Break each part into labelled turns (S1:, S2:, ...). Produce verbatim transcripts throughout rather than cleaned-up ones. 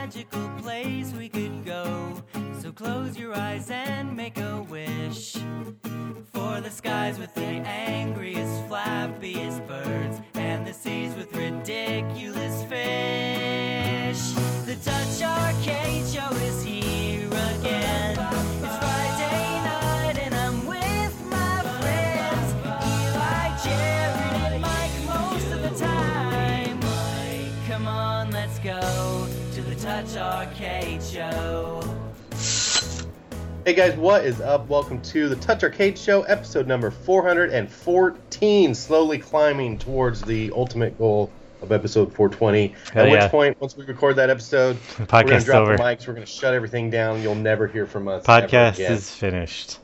S1: magical place we could go. So close your eyes and make a wish for the skies with the angriest, flappiest birds and the seas with ridiculous fish. The Touch Arcade Show is here again. It's Friday night and I'm with my friends Eli, Jared, and Mike most of the time. Come on, let's go to the Touch Arcade Show.
S2: Hey guys, what is up? Welcome to the Touch Arcade Show, episode number four hundred fourteen, slowly climbing towards the ultimate goal of episode four twenty.
S3: Hell
S2: At
S3: yeah.
S2: which point, once we record that episode,
S3: The
S2: we're going
S3: podcast
S2: to drop
S3: over.
S2: the mics, we're going to shut everything down, you'll never hear from us ever
S3: Podcast
S2: again.
S3: is finished.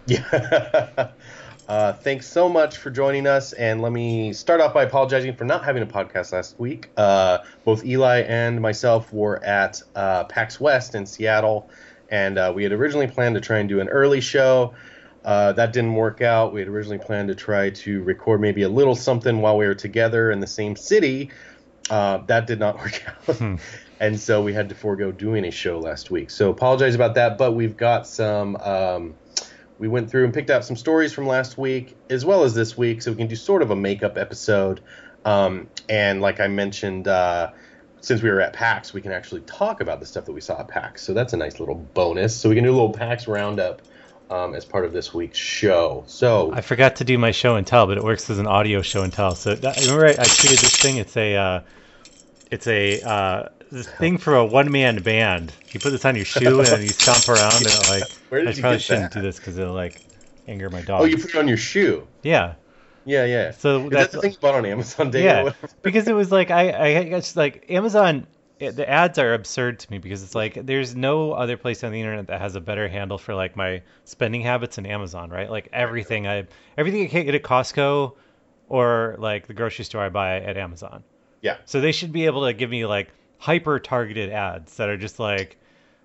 S2: Yeah. uh, thanks so much for joining us, and let me start off by apologizing for not having a podcast last week. Uh, both Eli and myself were at uh, PAX West in Seattle, and uh, we had originally planned to try and do an early show. Uh, that didn't work out. We had originally planned to try to record maybe a little something while we were together in the same city. Uh, that did not work out.
S3: Hmm.
S2: And so we had to forego doing a show last week. So apologize about that, but we've got some... Um, we went through and picked out some stories from last week as well as this week, so we can do sort of a makeup episode. Um, and like I mentioned... Uh, Since we were at PAX, we can actually talk about the stuff that we saw at PAX. So that's a nice little bonus. So we can do a little PAX roundup um, as part of this week's show. So
S3: I forgot to do my show and tell, but it works as an audio show and tell. So that, remember, I, I tweeted this thing. It's a, uh, it's a uh, this thing for a one-man band. You put this on your shoe and then you stomp around. And it, like,
S2: Where did
S3: I
S2: you
S3: probably
S2: get
S3: shouldn't
S2: that?
S3: do this because it'll like anger my dog.
S2: oh, you put it on your shoe.
S3: Yeah.
S2: Yeah, yeah.
S3: So
S2: Is
S3: that's
S2: that the thing you bought on Amazon Day?
S3: yeah,
S2: Or whatever?
S3: because it was like I, I guess like Amazon. It, the ads are absurd to me because it's like there's no other place on the internet that has a better handle for like my spending habits than Amazon, right? Like everything I everything I can't get at Costco or like the grocery store I buy at Amazon.
S2: Yeah.
S3: So they should be able to give me like hyper targeted ads that are just like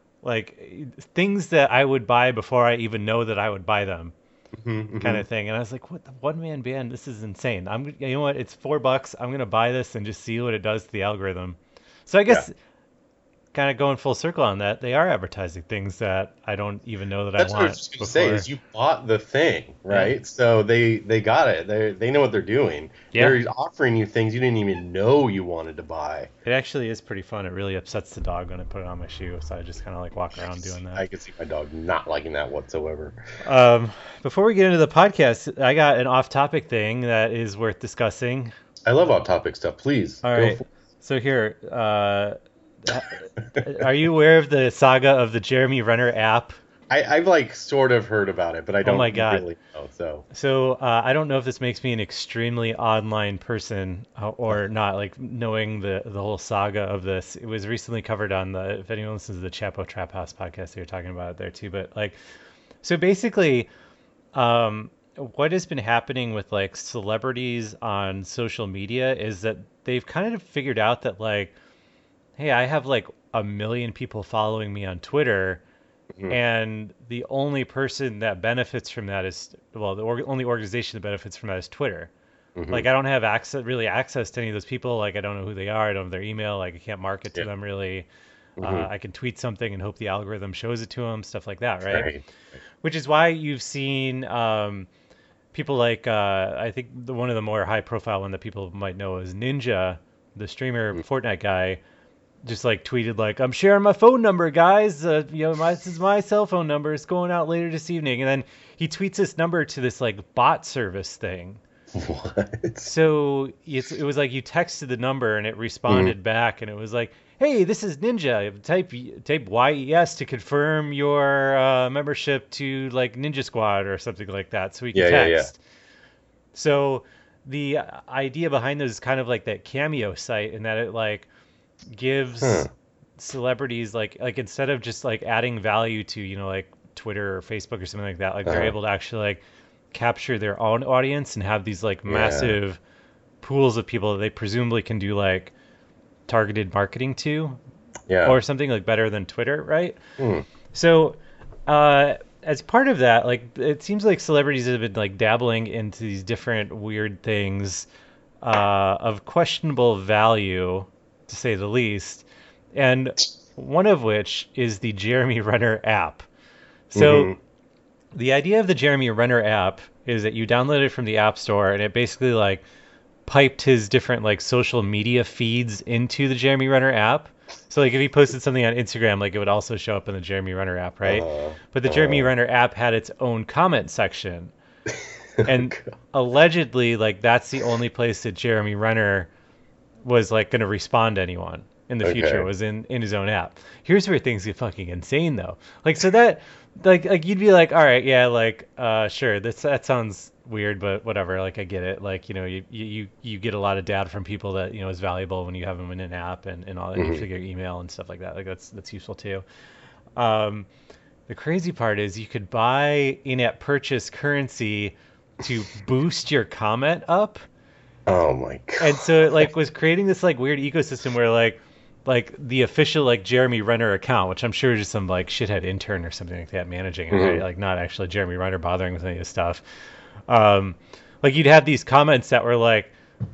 S3: like things that I would buy before I even know that I would buy them.
S2: Mm-hmm,
S3: Kind of thing. And I was like, what the one man band? This is insane. I'm you know what? It's four bucks. I'm gonna buy this and just see what it does to the algorithm. So I guess,
S2: Yeah.
S3: kind of going full circle on that, they are advertising things that I don't even know that
S2: That's
S3: I
S2: what I
S3: want.
S2: was just going to say,
S3: before.
S2: is you bought the thing, right? So they, they got it. They they know what they're doing.
S3: Yeah.
S2: They're offering you things you didn't even know you wanted to buy.
S3: It actually is pretty fun. It really upsets the dog when I put it on my shoe, so I just kind of like walk around doing
S2: I
S3: that.
S2: could see my dog not liking that whatsoever.
S3: Um, before we get into the podcast, I got an off-topic thing that is worth discussing.
S2: I love off-topic stuff. Please.
S3: All
S2: go
S3: right.
S2: for-
S3: So here, uh, are you aware of the saga of the Jeremy Renner app?
S2: I, I've like sort of heard about it, but I don't
S3: Oh my God.
S2: really know. So
S3: So uh, I don't know if this makes me an extremely online person uh, or not, like knowing the the whole saga of this. It was recently covered on the, if anyone listens to the Chapo Trap House podcast, they were talking about it there too. But like, so basically, um, what has been happening with like celebrities on social media is that they've kind of figured out that like, hey, I have like a million people following me on Twitter.
S2: Mhm.
S3: And the only person that benefits from that is, well, the org- only organization that benefits from that is Twitter.
S2: Mhm.
S3: Like, I don't have access, really access to any of those people. Like, I don't know who they are. I don't have their email. Like, I can't market to
S2: Yeah.
S3: them really. Uh,
S2: Mhm.
S3: I can tweet something and hope the algorithm shows it to them, stuff like that, right?
S2: Right.
S3: Which is why you've seen um, people like, uh, I think the, one of the more high profile one that people might know is Ninja, the streamer
S2: Mhm.
S3: Fortnite guy, just like tweeted like, I'm sharing my phone number, guys. Uh, you know, my, this is my cell phone number. It's going out later this evening. And then he tweets this number to this like bot service thing.
S2: What?
S3: So it's, it was like you texted the number and it responded back, and it was like, hey, this is Ninja. Type type Y E S to confirm your uh, membership to like Ninja Squad or something like that, so we can
S2: Yeah, yeah, yeah.
S3: text. So the idea behind this is kind of like that Cameo site, in that it like gives
S2: Huh.
S3: celebrities like like instead of just like adding value to, you know, like Twitter or Facebook or something like that, like they're
S2: Uh-huh.
S3: able to actually like capture their own audience and have these like
S2: Yeah.
S3: massive pools of people that they presumably can do like targeted marketing to,
S2: Yeah.
S3: or something like better than Twitter, right?
S2: Hmm.
S3: So uh as part of that, like it seems like celebrities have been like dabbling into these different weird things uh of questionable value, to say the least. And one of which is the Jeremy Renner app. So
S2: Mhm.
S3: the idea of the Jeremy Renner app is that you download it from the App Store, and it basically like piped his different like social media feeds into the Jeremy Renner app. So like if he posted something on Instagram, like it would also show up in the Jeremy Renner app, right?
S2: Uh,
S3: But the Jeremy
S2: uh,
S3: Renner app had its own comment section.
S2: oh,
S3: And
S2: God.
S3: allegedly, like that's the only place that Jeremy Renner was like going to respond to anyone in the future
S2: Okay.
S3: was in in his own app. Here's where things get fucking insane though. Like so that like like you'd be like, all right, yeah, like uh sure, that's that sounds weird, but whatever. Like I get it. Like you know, you you you get a lot of data from people that you know is valuable when you have them in an app and and all that. You
S2: Mhm.
S3: figure email and stuff like that. Like that's that's useful too. Um, the crazy part is you could buy in-app purchase currency to boost your comment up.
S2: Oh my God.
S3: And so it like was creating this like weird ecosystem where like like the official like Jeremy Renner account, which I'm sure is just some like shithead intern or something like that managing it, right?
S2: Mhm.
S3: Like not actually Jeremy Renner bothering with any of this stuff. Um, like you'd have these comments that were like,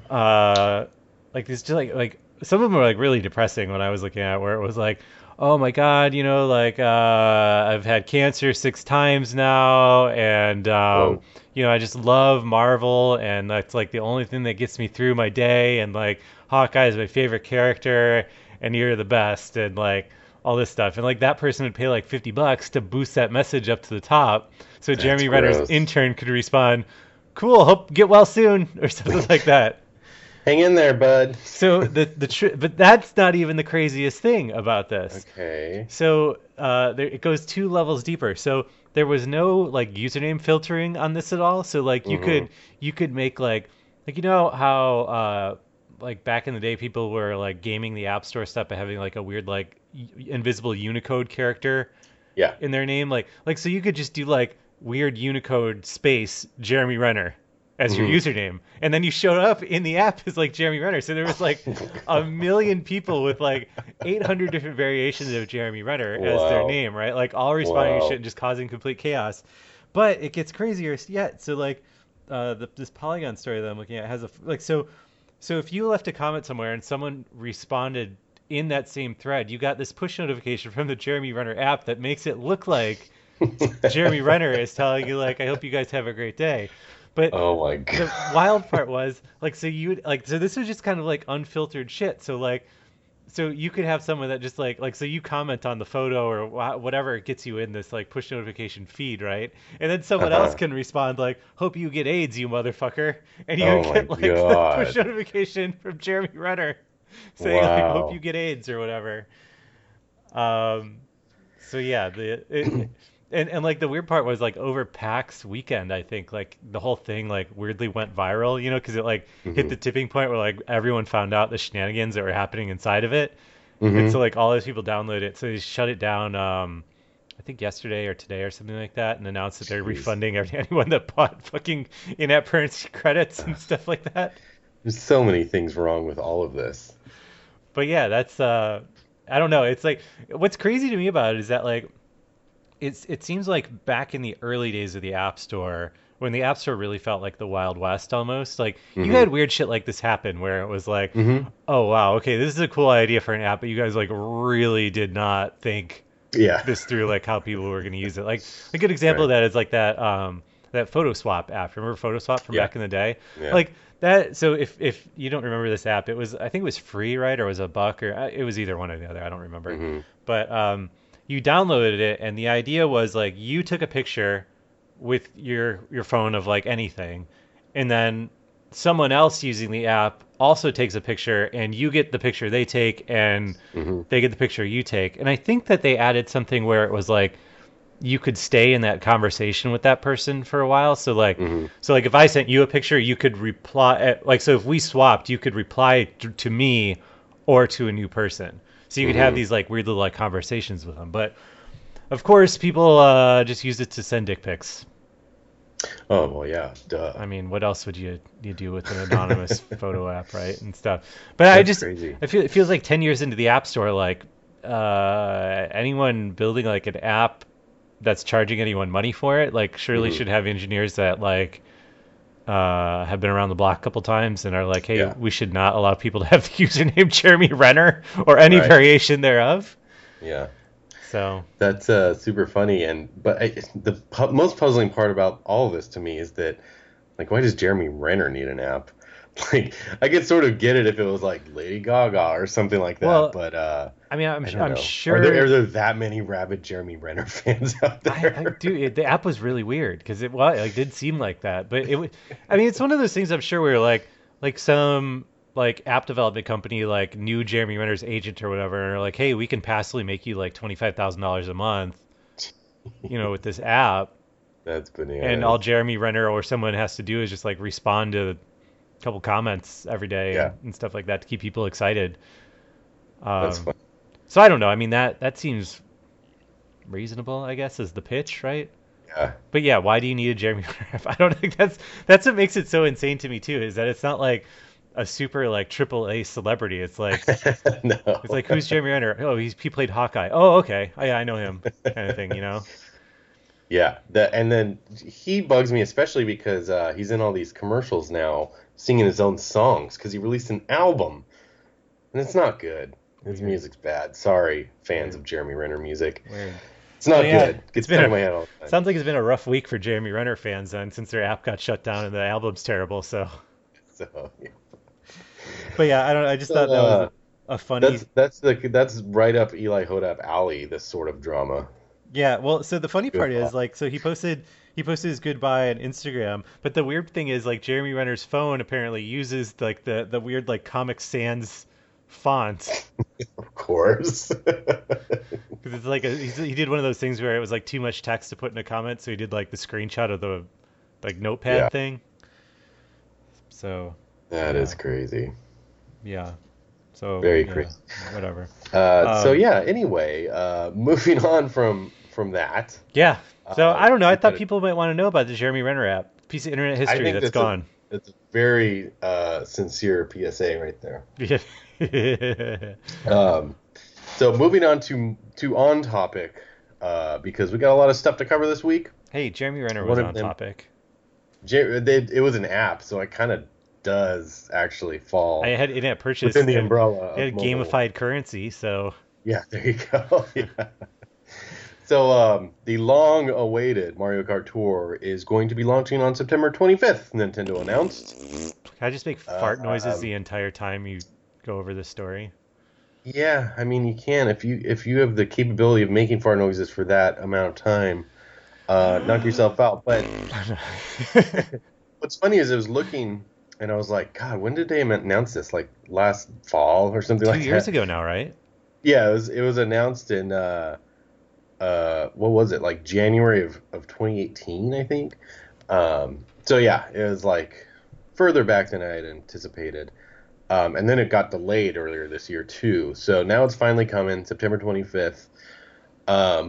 S3: uh, like this just like like some of them were like really depressing when I was looking at it, where it was like, oh my God, you know, like uh, I've had cancer six times now, and um,
S2: Whoa.
S3: you know, I just love Marvel, and that's like the only thing that gets me through my day, and like Hawkeye is my favorite character, and you're the best, and like all this stuff, and like that person would pay like fifty bucks to boost that message up to the top, so
S2: That's
S3: Jeremy Renner's
S2: gross.
S3: intern could respond, "Cool, hope get well soon," or something like that.
S2: Hang in there, bud.
S3: So the the tr- but that's not even the craziest thing about this.
S2: Okay.
S3: So uh, there, it goes two levels deeper. So there was no like username filtering on this at all. So like you
S2: Mhm.
S3: could you could make like like you know how uh, like back in the day people were like gaming the App Store stuff by having like a weird like y- invisible Unicode character
S2: Yeah.
S3: in their name, like like so you could just do like weird Unicode space Jeremy Renner as your
S2: Mhm.
S3: username, and then you showed up in the app as like Jeremy Renner. So there was like a million people with like eight hundred different variations of Jeremy Renner as their
S2: Wow.
S3: name, right? Like all responding to
S2: Wow.
S3: shit and just causing complete chaos. But it gets crazier yet. So like uh, the, this Polygon story that I'm looking at has a like so so if you left a comment somewhere and someone responded in that same thread, you got this push notification from the Jeremy Renner app that makes it look like Jeremy Renner is telling you like, I hope you guys have a great day. But
S2: Oh my
S3: the
S2: God.
S3: wild part was like, so you would like, so this was just kind of like unfiltered shit. So like, so you could have someone that just like, like, so you comment on the photo or wha- whatever gets you in this like push notification feed, right? And then someone else
S2: Uh-huh.
S3: can respond like, hope you get AIDS, you motherfucker. And you
S2: Oh
S3: get
S2: my
S3: like the
S2: God.
S3: push notification from Jeremy Renner saying like, hope
S2: Wow.
S3: you get AIDS or whatever. Um, so yeah, the it, and and like the weird part was like over PAX weekend, I think like the whole thing like weirdly went viral, you know, because it like hit
S2: Mhm.
S3: the tipping point where like everyone found out the shenanigans that were happening inside of it, and
S2: Mhm.
S3: so like all those people downloaded it, so they shut it down. Um, I think yesterday or today or something like that, and announced that they're
S2: Jeez.
S3: refunding every, anyone that bought fucking in-app currency credits and stuff like that.
S2: There's so many things wrong with all of this.
S3: But yeah, that's uh I don't know. It's like what's crazy to me about it is that like it's it seems like back in the early days of the App Store, when the App Store really felt like the Wild West almost, like you
S2: Mhm.
S3: had weird shit like this happen where it was like,
S2: Mhm.
S3: oh wow, okay, this is a cool idea for an app, but you guys like really did not think
S2: Yeah.
S3: this through like how people were going to use it. Like a good example of
S2: Right.
S3: that is like that um that Photo Swap app. Remember Photo Swap from
S2: Yeah.
S3: back in the day?
S2: Yeah.
S3: Like that. So if if you don't remember this app, it was I think it was free, right? Or was a buck, or uh, it was either one or the other. I don't remember.
S2: Mhm.
S3: But um, you downloaded it, and the idea was like you took a picture with your your phone of like anything, and then someone else using the app also takes a picture, and you get the picture they take, and
S2: Mhm.
S3: they get the picture you take. And I think that they added something where it was like you could stay in that conversation with that person for a while. So like,
S2: Mhm.
S3: so like if I sent you a picture, you could reply. Like, so if we swapped, you could reply to, to me or to a new person. So you could have
S2: Mhm.
S3: these like weird little like conversations with them. But of course, people uh, just used it to send dick pics.
S2: Oh well, yeah. Duh.
S3: I mean, what else would you you do with an anonymous photo app, right, and stuff? But I
S2: That's
S3: just,
S2: crazy.
S3: I feel it feels like ten years into the App Store, like uh, anyone building like an app that's charging anyone money for it, like surely
S2: Mhm.
S3: should have engineers that like uh, have been around the block a couple times and are like, hey,
S2: Yeah.
S3: we should not allow people to have the username Jeremy Renner or any
S2: Right.
S3: variation thereof.
S2: Yeah.
S3: So
S2: That's uh, super funny, and but I, the pu- most puzzling part about all of this to me is that, like, why does Jeremy Renner need an app? Like, I could sort of get it if it was like Lady Gaga or something like that,
S3: well,
S2: but uh,
S3: I mean, I'm
S2: I
S3: su-
S2: don't
S3: I'm
S2: know. Are there
S3: sure.
S2: are there that many rabid Jeremy Renner fans out
S3: I, I
S2: there?
S3: do. It, the app was really weird because it well, like did seem like that, but it. wa- I mean, it's one of those things. I'm sure where like like some like app development company like knew Jeremy Renner's agent or whatever, and are like, hey, we can passively make you like twenty five thousand dollars a month, you know, with this app,
S2: That's
S3: and all
S2: bananas.
S3: Jeremy Renner or someone has to do is just like respond to a couple comments every day
S2: Yeah,
S3: and, and stuff like that to keep people excited.
S2: that's
S3: Um,
S2: fun.
S3: so I don't know. I mean that that seems reasonable, I guess, is the pitch, right?
S2: Yeah.
S3: But yeah, why do you need a Jeremy Renner app? I don't think that's that's what makes it so insane to me too, is that it's not like a super like triple A celebrity. It's like it's
S2: No.
S3: like who's Jeremy Renner? Oh, he's he played Hawkeye. Oh, okay. Oh, yeah, I know him, kind of thing, you know?
S2: Yeah, that and then he bugs me especially because uh, he's in all these commercials now singing his own songs because he released an album and it's not good. His
S3: Weird,
S2: music's bad. Sorry, fans
S3: weird,
S2: of Jeremy Renner music.
S3: weird.
S2: It's
S3: Well,
S2: not
S3: yeah,
S2: good.
S3: it's
S2: Gets
S3: been
S2: stuck in
S3: a
S2: my head all the time.
S3: sounds like it's been a rough week for Jeremy Renner fans then, since their app got shut down and the album's terrible. So,
S2: So, yeah.
S3: but yeah, I don't. I just
S2: So,
S3: thought that was
S2: uh,
S3: a, a funny.
S2: that's that's the that's right up Eli Hodap alley. This sort of drama.
S3: Yeah, well, so the funny
S2: Good
S3: part is
S2: luck.
S3: like, so he posted he posted his goodbye on Instagram, but the weird thing is like Jeremy Renner's phone apparently uses like the the weird like Comic Sans font
S2: Of course.
S3: because it's like a, he's, he did one of those things where it was like too much text to put in a comment, so he did like the screenshot of the like
S2: Yeah,
S3: notepad thing. So
S2: that
S3: yeah,
S2: is crazy.
S3: yeah. So
S2: Very
S3: yeah,
S2: crazy.
S3: whatever.
S2: Uh, so
S3: Um,
S2: yeah. Anyway, uh, moving on from from that.
S3: yeah. So
S2: Uh,
S3: I don't know. I
S2: we
S3: thought
S2: got
S3: people might want to know about the Jeremy Renner app, piece of internet
S2: I
S3: history
S2: think
S3: that's
S2: that's a
S3: gone.
S2: that's a very uh, sincere P S A right there.
S3: Yeah.
S2: Um, so moving on to to on topic, uh, because we got a lot of stuff to cover this week.
S3: Hey, Jeremy Renner
S2: One
S3: was
S2: of
S3: on
S2: them,
S3: topic.
S2: J- they, it was an app, so it kind of does actually
S3: I
S2: fall
S3: had in-app purchase.
S2: within the
S3: They had,
S2: umbrella
S3: they
S2: of
S3: had
S2: mobile.
S3: gamified currency, so
S2: Yeah, there you go. Yeah. So um, the long-awaited Mario Kart Tour is going to be launching on September twenty-fifth. Nintendo announced.
S3: can I just make
S2: Uh,
S3: fart noises
S2: um,
S3: the entire time you go over this story?
S2: Yeah, I mean you can if you if you have the capability of making fart noises for that amount of time, uh, knock yourself out. But what's funny is I was looking and I was like, God, when did they announce this? Like last fall or something
S3: Two
S2: like
S3: years
S2: that?
S3: ago now, right?
S2: Yeah, it was it was announced in uh uh what was it like January of, of twenty eighteen, I think. Um, so yeah, it was like further back than I had anticipated. Um, and then it got delayed earlier this year too. So now it's finally coming, September twenty-fifth. Um,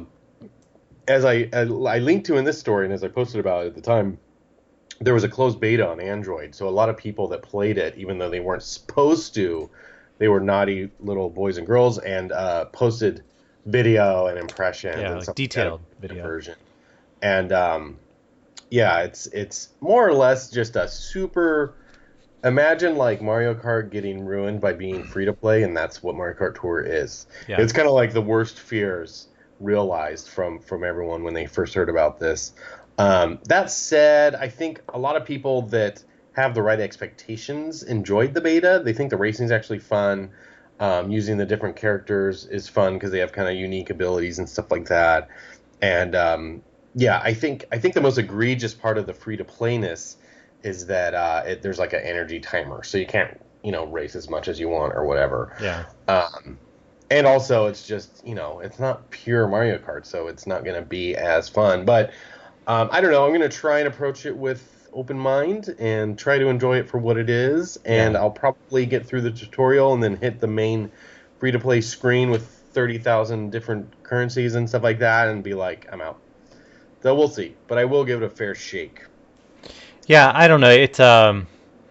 S2: as I, I I linked to in this story, and as I posted about it at the time, there was a closed beta on Android. So a lot of people that played it, even though they weren't supposed to, they were naughty little boys and girls, and uh, posted video and impressions
S3: Yeah,
S2: and
S3: like
S2: stuff like that
S3: detailed
S2: of the
S3: video.
S2: version. And um, yeah, it's it's more or less just a super. Imagine like Mario Kart getting ruined by being free to play, and that's what Mario Kart Tour is.
S3: Yeah.
S2: It's kind of like the worst fears realized from from everyone when they first heard about this. Um, that said, I think a lot of people that have the right expectations enjoyed the beta. They think the racing is actually fun. Um, using the different characters is fun because they have kind of unique abilities and stuff like that. And um, yeah, I think I think the most egregious part of the free to playness is that uh, it, there's like an energy timer, so you can't you know race as much as you want or whatever.
S3: Yeah.
S2: Um, and also, it's just you know it's not pure Mario Kart, so it's not going to be as fun. But um, I don't know. I'm going to try and approach it with open mind and try to enjoy it for what it is. And
S3: Yeah.
S2: I'll probably get through the tutorial and then hit the main free to play screen with thirty thousand different currencies and stuff like that, and be like, I'm out. So we'll see. But I will give it a fair shake.
S3: Yeah, I don't know. It um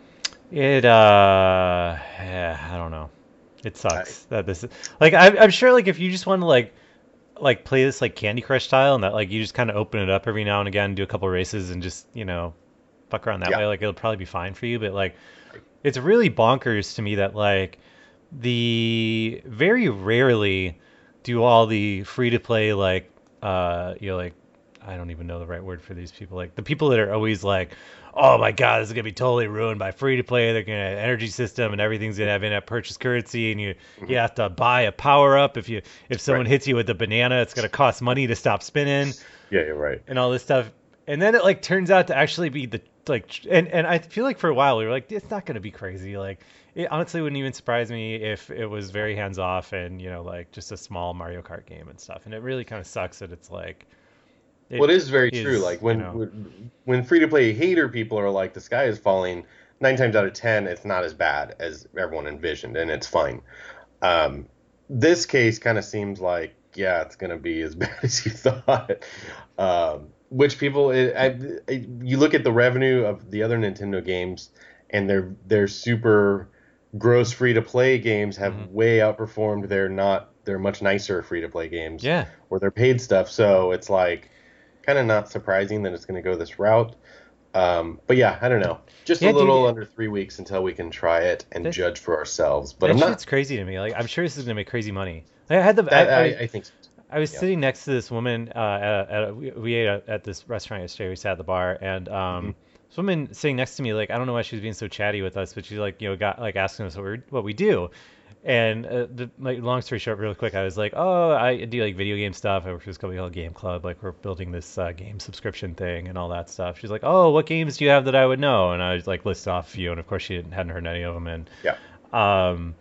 S3: it uh yeah, I don't know. It
S2: I,
S3: sucks that this like I I'm sure like if you just want to like like play this like Candy Crush style and that like you just kind of open it up every now and again, do a couple races and just, you know, fuck around that
S2: yeah.
S3: way, like it'll probably be fine for you, but like it's really bonkers to me that like the very rarely do all the free to play like uh you know like I don't even know the right word for these people, like the people that are always like, oh my god, this is gonna be totally ruined by free to play. They're gonna have energy system and everything's gonna have in-app purchase currency, and you
S2: Mhm.
S3: you have to buy a power up if you if someone
S2: Right.
S3: hits you with a banana, it's gonna cost money to stop spinning
S2: Yeah, you're right.
S3: and all this stuff. And then it like turns out to actually be the like tr- and and I feel like for a while we were like, it's not gonna be crazy. Like it honestly wouldn't even surprise me if it was very hands off and you know like just a small Mario Kart game and stuff. And it really kind of sucks that it's like it
S2: Well, it is very true.
S3: is,
S2: Like
S3: you
S2: when
S3: know.
S2: when, when free to play hater people are like the sky is falling, nine times out of ten it's not as bad as everyone envisioned, and it's fine. Um, this case kind of seems like yeah, it's gonna be as bad as you thought. Um, which people, it, I, I, you look at the revenue of the other Nintendo games, and their their super gross free to play games have
S3: Mhm.
S2: way outperformed their not their much nicer free to play games
S3: Yeah.
S2: or their paid stuff. So it's like kind of not surprising that it's going to go this route. Um, but yeah, I don't know. Just
S3: Yeah,
S2: a little
S3: dude.
S2: under three weeks until we can try it and
S3: That,
S2: judge for ourselves. But
S3: that
S2: I'm not.
S3: shit's crazy to me. Like I'm sure this is gonna make crazy money. Like, I had the
S2: That
S3: I, I
S2: I,
S3: was
S2: I think so.
S3: I was
S2: Yeah.
S3: sitting next to this woman. Uh, at, at a, we, we ate at, at this restaurant yesterday. We sat at the bar, and
S2: Mhm.
S3: um, this woman sitting next to me, like I don't know why she was being so chatty with us, but she like you know got like asking us what we what we do. And uh, the, like long story short, real quick, I was like, oh, I do like video game stuff. I work for this company called Game Club. Like we're building this uh, game subscription thing and all that stuff. She's like, oh, what games do you have that I would know? And I was like, list off a few, and of course she didn't, hadn't heard any of them. And
S2: Yeah.
S3: um,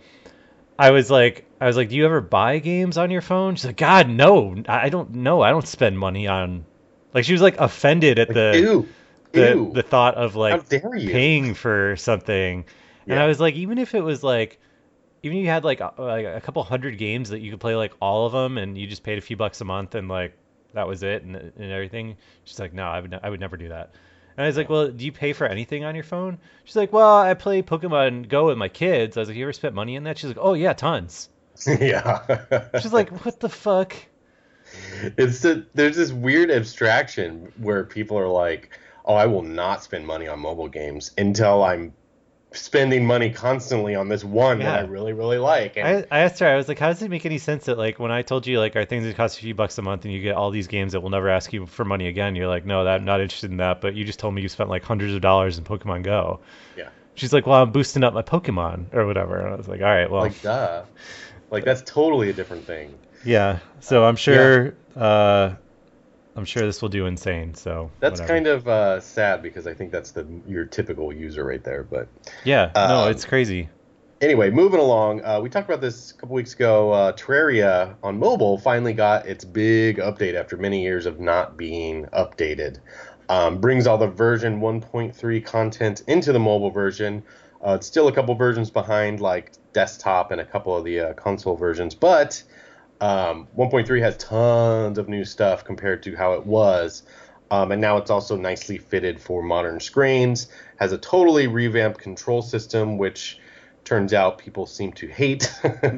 S3: I was like, I was like, do you ever buy games on your phone? She's like, God, no, I I don't know. I don't spend money on. Like she was like offended at
S2: Like,
S3: the
S2: ew,
S3: the
S2: ew.
S3: the thought of
S2: How
S3: like
S2: dare you?
S3: paying for something. And I
S2: Yeah.
S3: was like, even if it was like, even if you had like a, like a couple hundred games that you could play like all of them, and you just paid a few bucks a month, and like that was it, and and everything. She's like, no, I would ne- I would never do that. And I was like, well, do you pay for anything on your phone? She's like, well, I play Pokemon Go with my kids. I was like, you ever spent money on that? She's like, oh yeah, tons.
S2: Yeah.
S3: She's like, what the fuck?
S2: It's the, there's this weird abstraction where people are like, "Oh, I will not spend money on mobile games until I'm spending money constantly on this one that I
S3: Yeah.
S2: really, really like." And
S3: I, I asked her, I was like, how does it make any sense that like when I told you like our things that cost a few bucks a month and you get all these games that will never ask you for money again, you're like, no, that, I'm not interested in that, but you just told me you spent like hundreds of dollars in Pokemon Go.
S2: yeah,
S3: She's like, well, I'm boosting up my Pokemon or whatever. And I was like, all right, well,
S2: like duh, like that's totally a different thing.
S3: yeah. So I'm sure, uh, I'm sure this will do insane. So
S2: That's
S3: whatever.
S2: kind of uh, sad because I think that's the your typical user right there. But
S3: Yeah, no,
S2: um,
S3: it's crazy.
S2: anyway, moving along, uh, we talked about this a couple weeks ago. Uh, Terraria on mobile finally got its big update after many years of not being updated. Um, brings all the version one point three content into the mobile version. Uh, it's still a couple versions behind, like desktop and a couple of the uh, console versions, but um, one point three has tons of new stuff compared to how it was. Um, and now it's also nicely fitted for modern screens. Has a totally revamped control system, which turns out people seem to hate.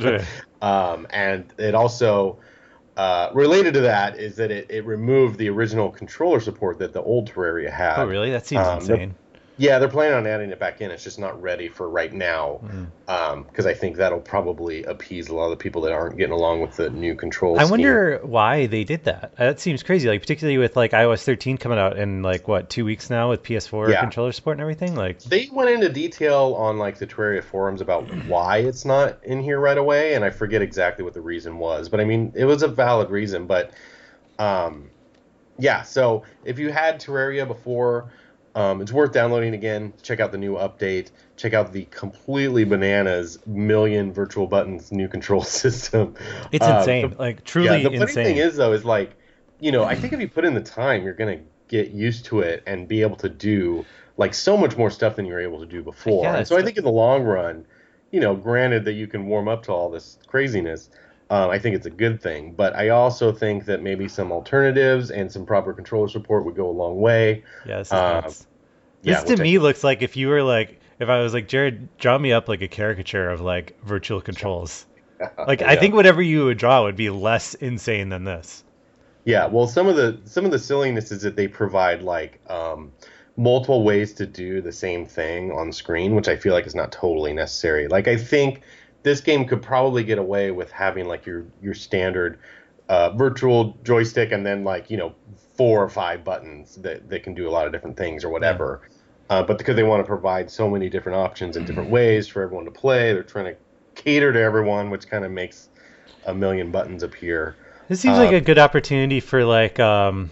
S2: um, and it also, uh, related to that, is that it, it removed the original controller support that the old Terraria had.
S3: Oh, really? That seems
S2: Um, the-
S3: insane.
S2: Yeah, they're planning on adding it back in. It's just not ready for right now,
S3: Mm.
S2: because I think that'll probably appease a lot of the people that aren't getting along with the new control
S3: I
S2: scheme.
S3: wonder why they did that. That seems crazy. Like particularly with like iOS thirteen coming out in like what two weeks now with P S four
S2: Yeah.
S3: controller support and everything. Like
S2: They went into detail on like the Terraria forums about why it's not in here right away, and I forget exactly what the reason was. But I mean, it was a valid reason. But um, yeah, so if you had Terraria before, um, it's worth downloading again. Check out the new update. Check out the completely bananas million virtual buttons new control system.
S3: it's
S2: Um,
S3: insane.
S2: the-
S3: like truly
S2: yeah, the funny
S3: insane.
S2: thing is though is like, you know, I think if you put in the time, you're gonna get used to it and be able to do like so much more stuff than you were able to do before.
S3: Yeah,
S2: and so I
S3: it's-
S2: think in the long run, you know, granted that you can warm up to all this craziness, um, I think it's a good thing. But I also think that maybe some alternatives and some proper controller support would go a long way.
S3: yeah, this is
S2: um,
S3: nuts.
S2: Yeah,
S3: This to
S2: which I
S3: me
S2: think-
S3: looks like if you were like if I was like Jared, draw me up like a caricature of like virtual controls. Like I
S2: Yeah.
S3: think whatever you would draw would be less insane than this.
S2: Yeah, well, some of the some of the silliness is that they provide like um, multiple ways to do the same thing on screen, which I feel like is not totally necessary. Like I think this game could probably get away with having like your your standard uh, virtual joystick and then like, you know, four or five buttons that, that can do a lot of different things or whatever. Yeah. Uh, but because they want to provide so many different options and different ways for everyone to play, they're trying to cater to everyone, which kind of makes a million buttons appear.
S3: This seems um, like a good opportunity for like um,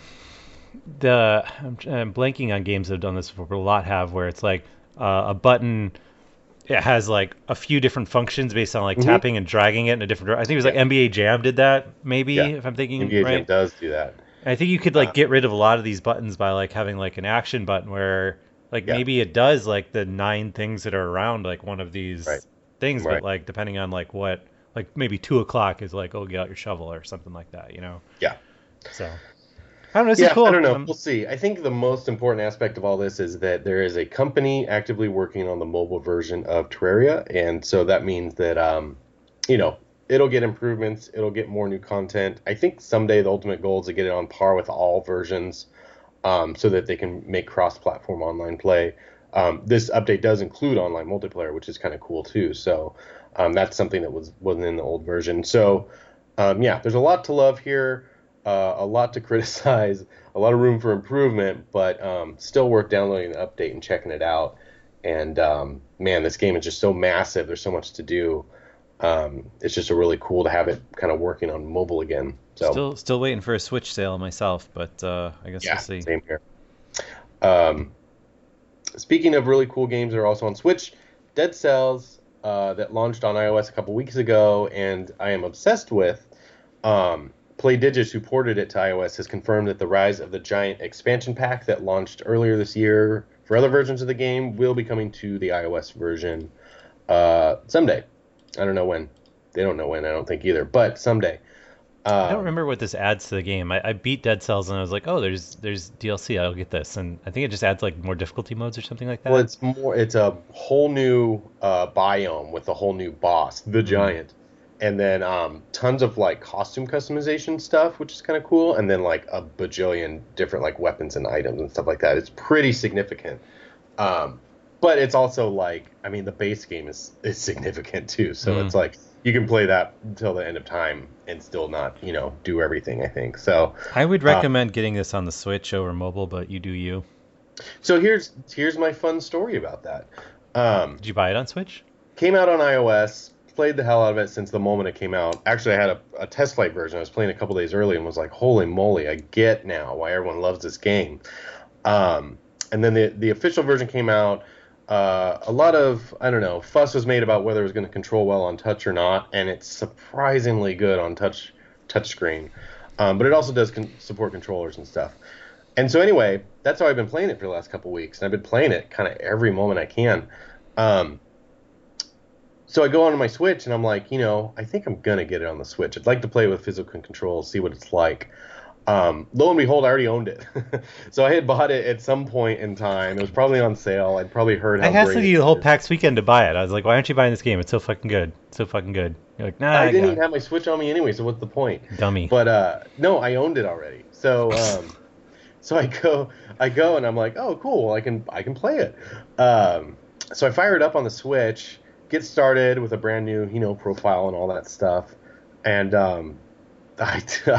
S3: the I'm, I'm blanking on games that have done this before, but a lot have, where it's like uh, a button. It has like a few different functions based on like mm-hmm. tapping and dragging it in a different. I think it was like yeah. N B A Jam did that, maybe yeah. if I'm thinking
S2: N B A
S3: right.
S2: Jam does do that.
S3: And I think you could like uh, get rid of a lot of these buttons by like having like an action button where like yeah. maybe it does like the nine things that are around like one of these right. things, right. but like depending on like what, like maybe two o'clock is like, oh, get out your shovel or something like that, you know?
S2: Yeah.
S3: So I don't know. This
S2: yeah,
S3: is cool.
S2: I don't know.
S3: Um,
S2: we'll see. I think the most important aspect of all this is that there is a company actively working on the mobile version of Terraria, and so that means that um, you know, it'll get improvements. It'll get more new content. I think someday the ultimate goal is to get it on par with all versions, um, so that they can make cross-platform online play. Um, this update does include online multiplayer, which is kind of cool too. So um, that's something that was wasn't in the old version. So um, yeah, there's a lot to love here. Uh, a lot to criticize, a lot of room for improvement, but um, still worth downloading the update and checking it out. And um, man, this game is just so massive. There's so much to do. Um, it's just a really cool to have it kind of working on mobile again. So
S3: still, still waiting for a Switch sale myself, but uh, I guess
S2: yeah,
S3: we'll see.
S2: Same here. Um, speaking of really cool games that are also on Switch, Dead Cells uh, that launched on iOS a couple weeks ago, and I am obsessed with. Um, PlayDigis, who ported it to iOS, has confirmed that the Rise of the Giant expansion pack that launched earlier this year for other versions of the game will be coming to the iOS version uh, someday. I don't know when. They don't know when, I don't think either, but someday. Um,
S3: I don't remember what this adds to the game. I, I beat Dead Cells and I was like, oh, there's there's D L C. I'll get this, and I think it just adds like more difficulty modes or something like that.
S2: Well, it's more. It's a whole new uh, biome with a whole new boss, the mm-hmm. Giant. And then um, tons of like costume customization stuff, which is kind of cool. And then like a bajillion different like weapons and items and stuff like that. It's pretty significant. Um, but it's also like, I mean, the base game is, is significant too. So mm. it's like you can play that until the end of time and still not, you know, do everything, I think. So
S3: I would recommend uh, getting this on the Switch over mobile, but you do you.
S2: So here's here's my fun story about that. Um,
S3: Did you buy it on Switch?
S2: Came out on iOS. Played the hell out of it since the moment it came out. Actually, I had a, a test flight version. I was playing a couple days early and was like, holy moly, I get now why everyone loves this game. Um, and then the, the official version came out. Uh, a lot of, I don't know, fuss was made about whether it was going to control well on touch or not, and it's surprisingly good on touch touchscreen. Um, but it also does con- support controllers and stuff. And so anyway, that's how I've been playing it for the last couple weeks. And I've been playing it kind of every moment I can. Um, So I go onto my Switch, and I'm like, you know, I think I'm going to get it on the Switch. I'd like to play with physical controls, see what it's like. Um, lo and behold, I already owned it. So I had bought it at some point in time. It was probably on sale. I'd probably heard how
S3: I
S2: great
S3: hassled you the whole PAX weekend to buy it. I was like, why aren't you buying this game? It's so fucking good. It's so fucking good. You're like, nah, I,
S2: I didn't
S3: got
S2: even
S3: it.
S2: have my Switch on me anyway, so what's the point?
S3: Dummy.
S2: But uh, no, I owned it already. So um, so I go, I go, and I'm like, oh, cool. I can I can play it. Um, so I fire it up on the Switch. Get started with a brand new, you know, profile and all that stuff, and um, I,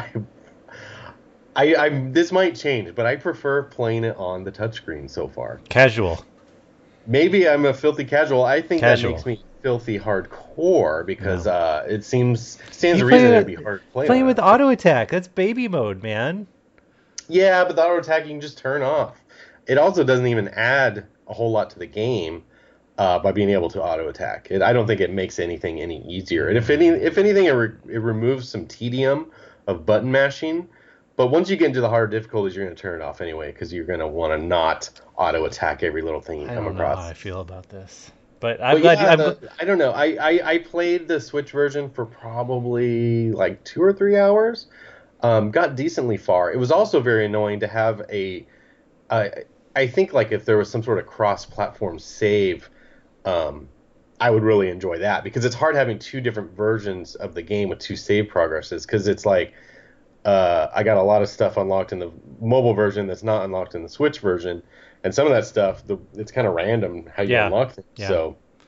S2: I, I, this might change, but I prefer playing it on the touchscreen so far.
S3: Casual.
S2: Maybe I'm a filthy casual. I think
S3: Casual.
S2: that makes me filthy hardcore because no. uh, it seems stands
S3: you
S2: to reason
S3: with,
S2: it'd be hard to play.
S3: Playing with
S2: it.
S3: auto attack, that's baby mode, man.
S2: Yeah, but the auto attack you can just turn off. It also doesn't even add a whole lot to the game. Uh, by being able to auto attack, it, I don't think it makes anything any easier. And if any, if anything, it, re- it removes some tedium of button mashing. But once you get into the harder difficulties, you're going to turn it off anyway because you're going to want to not auto attack every little thing you
S3: I
S2: come
S3: don't
S2: across.
S3: know how I feel about this, but I'm
S2: but
S3: glad.
S2: Yeah,
S3: I'm...
S2: the, I don't know. I, I, I played the Switch version for probably like two or three hours. Um, got decently far. It was also very annoying to have a. Uh, I think like if there was some sort of cross-platform save. Um, I would really enjoy that because it's hard having two different versions of the game with two save progresses because it's like uh, I got a lot of stuff unlocked in the mobile version that's not unlocked in the Switch version, and some of that stuff the, it's kind of random how you
S3: yeah.
S2: unlock things.
S3: Yeah.
S2: So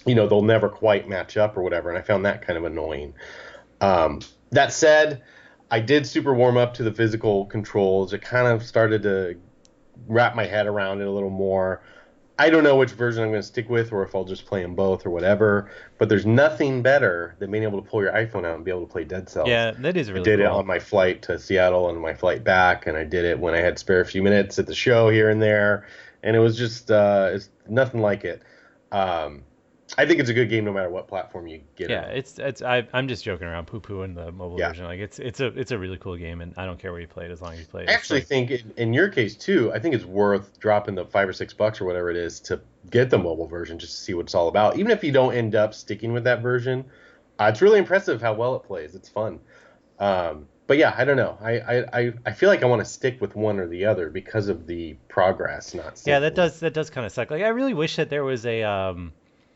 S2: you know, they'll never quite match up or whatever, and I found that kind of annoying. Um, that said, I did super warm up to the physical controls. It kind of started to wrap my head around it a little more. I don't know which version I'm going to stick with, or if I'll just play them both or whatever. But there's nothing better than being able to pull your iPhone out and be able to play Dead Cells.
S3: Yeah, that is really
S2: I did
S3: cool.
S2: it on my flight to Seattle and my flight back, and I did it when I had spare few minutes at the show here and there, and it was just uh, it's nothing like it. Um, I think it's a good game no matter what platform you get
S3: Yeah,
S2: it on.
S3: it's it's I I'm just joking around, poo-pooing the mobile
S2: Yeah.
S3: version. Like it's it's a it's a really cool game, and I don't care where you play it as long as you play it.
S2: I
S3: It's
S2: actually
S3: like-
S2: think in, in your case too, I think it's worth dropping the five or six bucks or whatever it is to get the mobile version just to see what it's all about. Even if you don't end up sticking with that version, uh, it's really impressive how well it plays. It's fun. Um, but yeah, I don't know. I, I, I, I feel like I want to stick with one or the other because of the progress, not
S3: yeah, that
S2: syncing.
S3: does that does kind of suck. Like I really wish that there was a um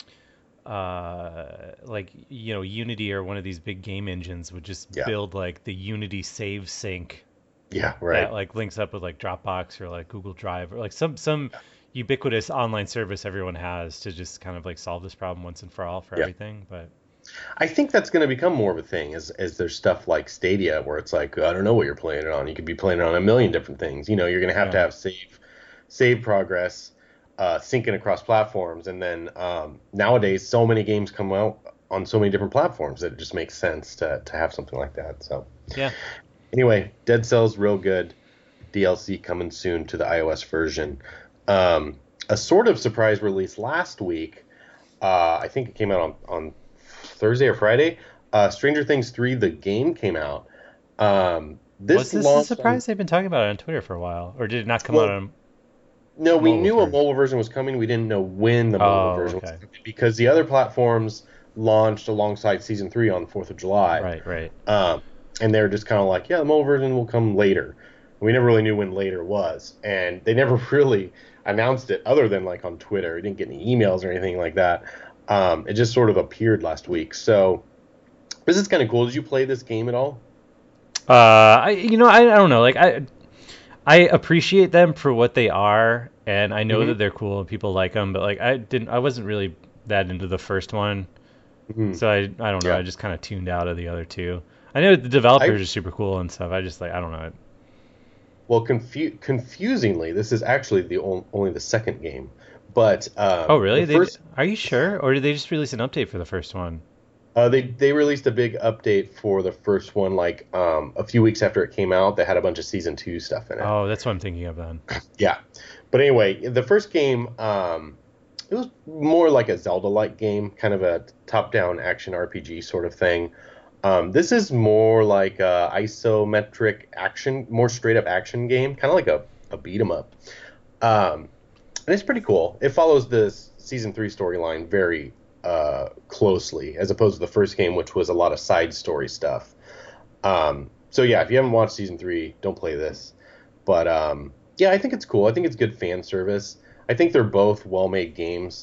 S3: uh like you know Unity or one of these big game engines would just
S2: Yeah.
S3: build like the Unity save sync
S2: Yeah, right.
S3: that like links up with like Dropbox or like Google Drive or like some some ubiquitous online service everyone has to just kind of like solve this problem once and for all for
S2: Yeah.
S3: everything. But
S2: I think that's going to become more of a thing as, as there's stuff like Stadia where it's like, I don't know what you're playing it on. You could be playing it on a million different things. You know, you're going to have to
S3: Yeah.
S2: have save save progress, uh, syncing across platforms. And then um, nowadays, so many games come out on so many different platforms that it just makes sense to, to have something like that. So
S3: yeah,
S2: anyway, Dead Cells, real good. D L C coming soon to the iOS version. Um, a sort of surprise release last week. Uh, I think it came out on, on Thursday or Friday. Uh, Stranger Things three, the game came out. Um, this
S3: was this a
S2: launched
S3: surprise? They've been talking about it on Twitter for a while, or did it not come
S2: Well,
S3: out on?
S2: On, no, we
S3: mobile
S2: knew
S3: version.
S2: a mobile version was coming. We didn't know when the mobile
S3: Oh,
S2: version
S3: okay.
S2: was coming because the other platforms launched alongside Season three on the fourth of July.
S3: Right, right.
S2: Um, and they were just kind of like, yeah, the mobile version will come later. We never really knew when later was. And they never really announced it other than like on Twitter. We didn't get any emails or anything like that. Um, it just sort of appeared last week. So this is kind of cool. Did you play this game at all?
S3: Uh, I you know I, I don't know like I I appreciate them for what they are, and I know
S2: Mhm.
S3: that they're cool and people like them, but like I didn't I wasn't really that into the first one,
S2: Mhm.
S3: so I I don't know
S2: Yeah.
S3: I just kind of tuned out of the other two. I know the developers
S2: I-
S3: are super cool and stuff. I just like I don't know.
S2: Well, confu- confusingly, this is actually the on- only the second game. But um,
S3: Oh really?
S2: the
S3: They
S2: first,
S3: are you sure, or did they just release an update for the first one?
S2: uh, they they released a big update for the first one like um, a few weeks after it came out. That had a bunch of season two stuff in it.
S3: Oh, that's what I'm thinking of then.
S2: Yeah, but anyway, the first game, um, it was more like a Zelda-like game, kind of a top-down action R P G sort of thing. Um, this is more like a isometric action, more straight-up action game, kind of like a, a beat 'em up. Um, and it's pretty cool. It follows the season three storyline very uh, closely, as opposed to the first game, which was a lot of side story stuff. Um, so yeah, if you haven't watched season three, don't play this. But um, yeah, I think it's cool. I think it's good fan service. I think they're both well-made games.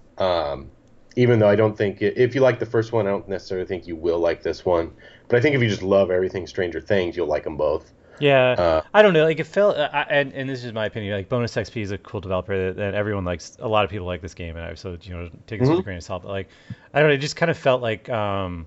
S2: Um, even though I don't think it, if you like the first one, I don't necessarily think you will like this one. But I think if you just love everything Stranger Things, you'll like them both.
S3: Yeah,
S2: Uh,
S3: I don't know. Like it felt, uh, I, and and this is my opinion. Like Bonus X P is a cool developer that, that everyone likes. A lot of people like this game, and I so you know take this with a
S2: Mhm.
S3: grain of salt. But like, I don't know. It just kind of felt like um,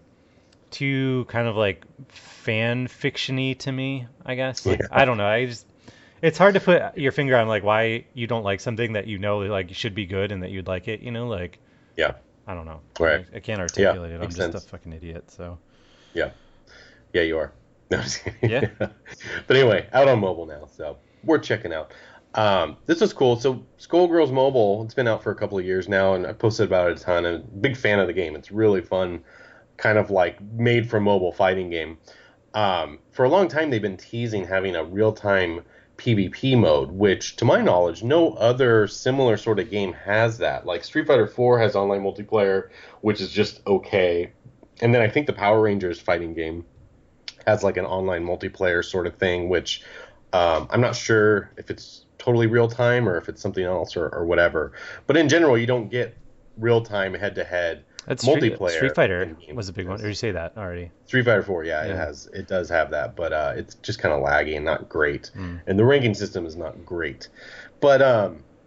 S3: too kind of like fan fiction-y to me. I guess. Like
S2: Yeah.
S3: I don't know. I just it's hard to put your finger on like why you don't like something that you know like should be good and that you'd like it. You know, like
S2: yeah,
S3: I don't know.
S2: Right.
S3: I, I can't articulate it. I'm
S2: makes
S3: just
S2: sense.
S3: a fucking idiot. So
S2: yeah, yeah, you are. No, I'm just kidding.
S3: Yeah.
S2: But anyway, out on mobile now, so worth checking out. Um, this was cool. So Skullgirls Mobile, it's been out for a couple of years now, and I posted about it a ton. And big fan of the game. It's really fun, kind of like made for mobile fighting game. Um, for a long time, they've been teasing having a real-time PvP mode, which, to my knowledge, no other similar sort of game has that. Like Street Fighter four has online multiplayer, which is just okay. And then I think the Power Rangers fighting game has like an online multiplayer sort of thing, which um, I'm not sure if it's totally real time or if it's something else or, or whatever. But in general, you don't get real time head to head
S3: that's Street,
S2: multiplayer.
S3: Street Fighter
S2: in games.
S3: was a big one. Or did you say that already?
S2: Street Fighter four, yeah, it
S3: Yeah.
S2: has, it does have that, but uh, it's just kind of laggy and not great.
S3: Mm.
S2: And the ranking system is not great. But um,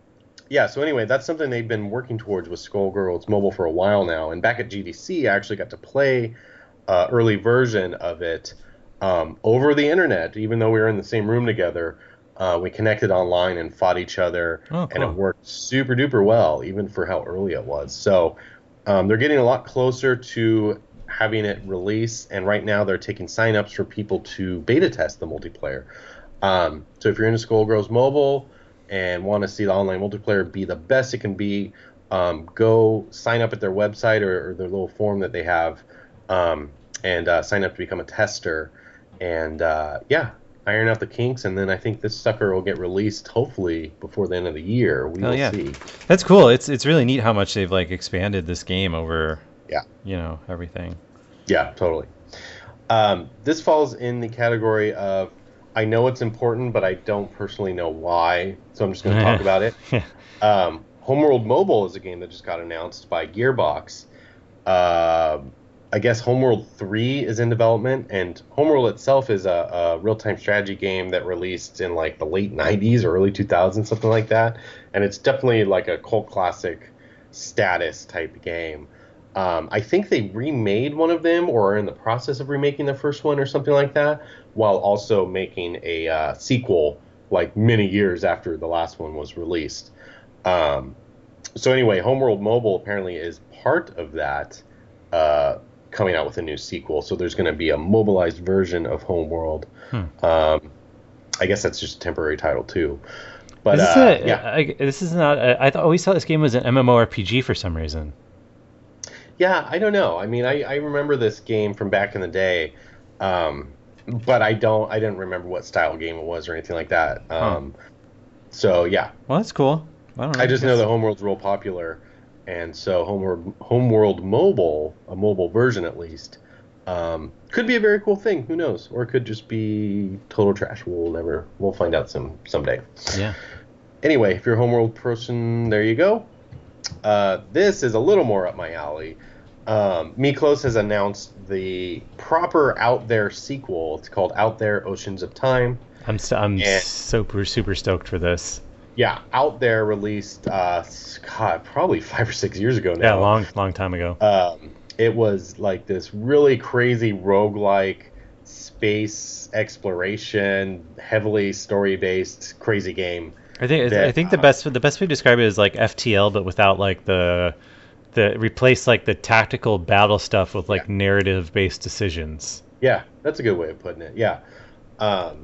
S2: yeah, so anyway, that's something they've been working towards with Skullgirls Mobile for a while now. And back at G D C, I actually got to play uh, early version of it um, over the internet, even though we were in the same room together. Uh, we connected online and fought each other,
S3: Oh,
S2: and it
S3: cool.
S2: worked super duper well, even for how early it was. So um, they're getting a lot closer to having it release, and right now they're taking signups for people to beta test the multiplayer. Um, so if you're into Skullgirls Mobile and want to see the online multiplayer be the best it can be, um, go sign up at their website or, or their little form that they have, um, and uh, sign up to become a tester. And uh, yeah, iron out the kinks, and then I think this sucker will get released hopefully before the end of the year. We
S3: Oh
S2: will
S3: yeah,
S2: see.
S3: that's cool. It's it's really neat how much they've like expanded this game over,
S2: Yeah.
S3: you know, everything.
S2: Yeah, totally. Um, this falls in the category of I know it's important, but I don't personally know why, so I'm just going to talk about it.
S3: Yeah.
S2: Um, Homeworld Mobile is a game that just got announced by Gearbox. Uh, I guess Homeworld three is in development, and Homeworld itself is a, a real-time strategy game that released in like the late nineties or early two thousands, something like that. And it's definitely like a cult classic status type game. Um, I think they remade one of them or are in the process of remaking the first one or something like that, while also making a uh, sequel like many years after the last one was released. Um, so anyway, Homeworld Mobile apparently is part of that, uh, coming out with a new sequel. So there's going to be a mobilized version of Homeworld.
S3: Hmm.
S2: Um, I guess that's just a temporary title too. But
S3: Is this,
S2: uh,
S3: a,
S2: yeah.
S3: I, this is not. I, I th- always thought this game was an MMORPG for some reason.
S2: Yeah, I don't know. I mean, I, I remember this game from back in the day, um, but I don't. I didn't remember what style game it was or anything like that. Um, huh. So yeah.
S3: Well, that's cool. I don't know.
S2: I just know that Homeworld's real popular, and so Homeworld Homeworld Mobile, a mobile version at least, um, could be a very cool thing. Who knows? Or it could just be total trash. We'll never. We'll find out some someday.
S3: Yeah.
S2: Anyway, if you're a Homeworld person, there you go. Uh, this is a little more up my alley. Um, Miklos has announced the proper Out There sequel. It's called Out There Oceans of Time.
S3: I'm st- I'm
S2: and,
S3: super super stoked for this.
S2: Yeah, Out There released, uh, God, probably five or six years ago now.
S3: Yeah, long long time ago.
S2: Um, it was like this really crazy roguelike space exploration, heavily story-based, crazy game.
S3: I think that, I think the best the best way to describe it is like F T L, but without like the the replace like the tactical battle stuff with like yeah. narrative based decisions.
S2: Yeah, that's a good way of putting it. Yeah, um,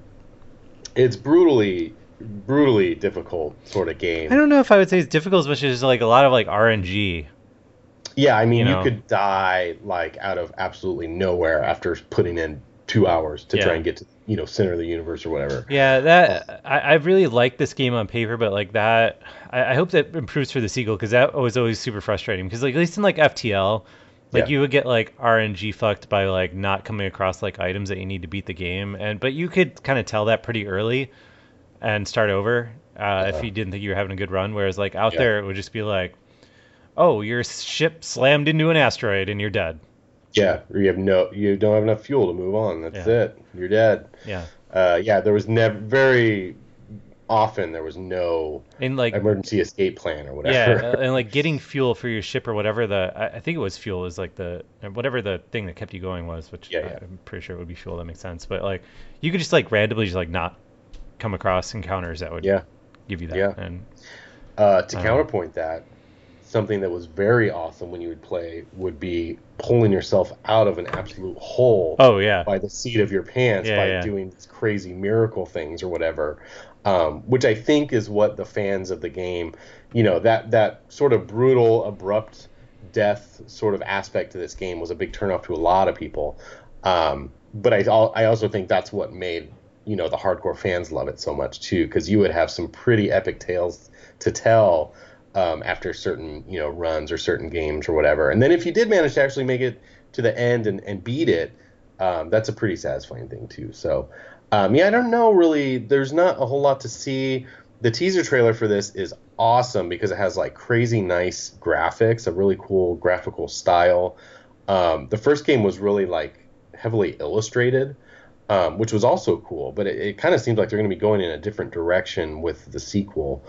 S2: it's brutally brutally difficult sort of game.
S3: I don't know if I would say it's difficult as much as like a lot of like R N G.
S2: Yeah, I mean you,
S3: you know?
S2: could die like out of absolutely nowhere after putting in two hours to
S3: yeah.
S2: try and get to you know center of the universe or whatever.
S3: Yeah, that I, I really like this game on paper, but like that, I, I hope that improves for the sequel because that was always super frustrating. Because like at least in like F T L, like yeah. you would get like R N G fucked by like not coming across like items that you need to beat the game, and but you could kind of tell that pretty early and start over uh, uh-huh. if you didn't think you were having a good run. Whereas like out yeah. there, it would just be like, oh, your ship slammed into an asteroid and you're dead.
S2: Yeah, or you have no, you don't have enough fuel to move on. That's
S3: yeah.
S2: it. You're dead.
S3: Yeah.
S2: Uh, yeah, there was never very often there was no
S3: and like
S2: emergency escape plan or whatever.
S3: Yeah, and like getting fuel for your ship or whatever the I, I think it was fuel is like the whatever the thing that kept you going was, which
S2: yeah, yeah.
S3: I'm pretty sure it would be fuel. That makes sense. But like you could just like randomly just like not come across encounters that would
S2: yeah.
S3: give you that.
S2: Yeah.
S3: And
S2: uh, to counterpoint know. that. Something that was very awesome when you would play would be pulling yourself out of an absolute hole
S3: oh, yeah.
S2: by the seat of your pants
S3: yeah,
S2: by
S3: yeah.
S2: doing these crazy miracle things or whatever, um, which I think is what the fans of the game, you know, that, that sort of brutal, abrupt death sort of aspect to this game was a big turnoff to a lot of people. Um, but I, I also think that's what made, you know, the hardcore fans love it so much too, because you would have some pretty epic tales to tell Um, after certain, you know, runs or certain games or whatever. And then if you did manage to actually make it to the end and, and beat it, um, that's a pretty satisfying thing too. So, um, yeah, I don't know really. There's not a whole lot to see. The teaser trailer for this is awesome because it has like crazy nice graphics, a really cool graphical style. Um, the first game was really like heavily illustrated, um, which was also cool, but it, it kind of seems like they're going to be going in a different direction with the sequel.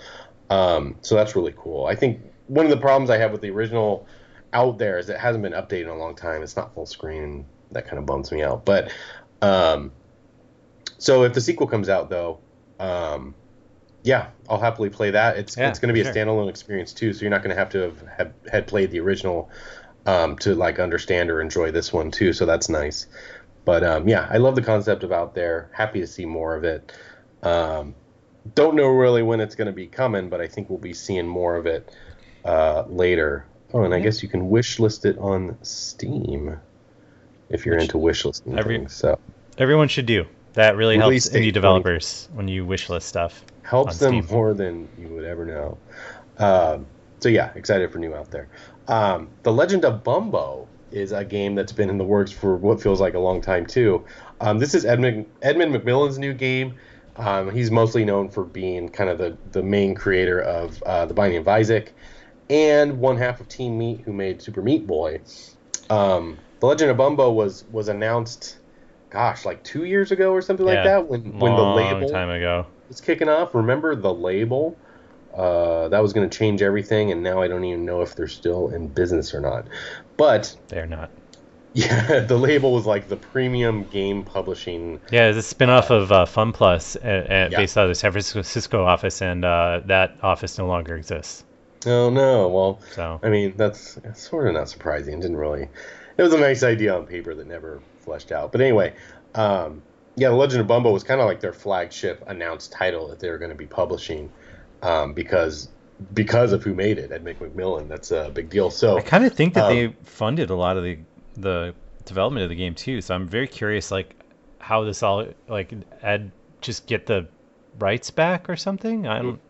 S2: Um, so that's really cool. I think one of the problems I have with the original out there is it hasn't been updated in a long time. It's not full screen, and that kind of bums me out. But um, so if the sequel comes out, though, um, yeah, I'll happily play that. It's
S3: Yeah,
S2: it's going to be
S3: for
S2: a
S3: sure.
S2: standalone experience too, so you're not going to have to have, have had played the original um, to like understand or enjoy this one too. So that's nice. But um, yeah, I love the concept of Out There. Happy to see more of it. Um, don't know really when it's going to be coming, but I think we'll be seeing more of it uh, later. Oh, and I
S3: Yeah.
S2: guess you can wish list it on Steam if you're
S3: Which
S2: into wish listing
S3: every-
S2: things. So
S3: Everyone should do. That really
S2: Release
S3: helps
S2: date
S3: indie
S2: twenty
S3: developers when you wishlist stuff.
S2: helps
S3: on
S2: them
S3: Steam.
S2: more than you would ever know. Um, so yeah, excited for new Out There. Um, the Legend of Bumbo is a game that's been in the works for what feels like a long time too. Um, this is Edmund Edmund McMillan's new game. Um, he's mostly known for being kind of the, the main creator of uh, The Binding of Isaac and one half of Team Meat, who made Super Meat Boy. Um, the Legend of Bumbo was was announced, gosh, like two years ago or something like
S3: Yeah,
S2: that when when the
S3: Long
S2: label
S3: time ago.
S2: was kicking off. Remember the label? Uh, that was going to change everything, and now I don't even know if they're still in business or not. But
S3: They're not.
S2: yeah, the label was like the premium game publishing.
S3: Yeah, it's a spin-off of uh, Fun Plus, uh, uh,
S2: Yeah.
S3: based out of the San Francisco office, and uh, that office no longer exists.
S2: Oh no, well,
S3: So
S2: I mean that's sort of not surprising. It didn't really. It was a nice idea on paper that never fleshed out. But anyway, um, yeah, The Legend of Bumbo was kind of like their flagship announced title that they were going to be publishing, um, because because of who made it, Ed McMillan. That's a big deal. So
S3: I kind of think that
S2: um,
S3: they funded a lot of the the development of the game too. So I'm very curious, like how this all like Ed just get the rights back or something. I don't.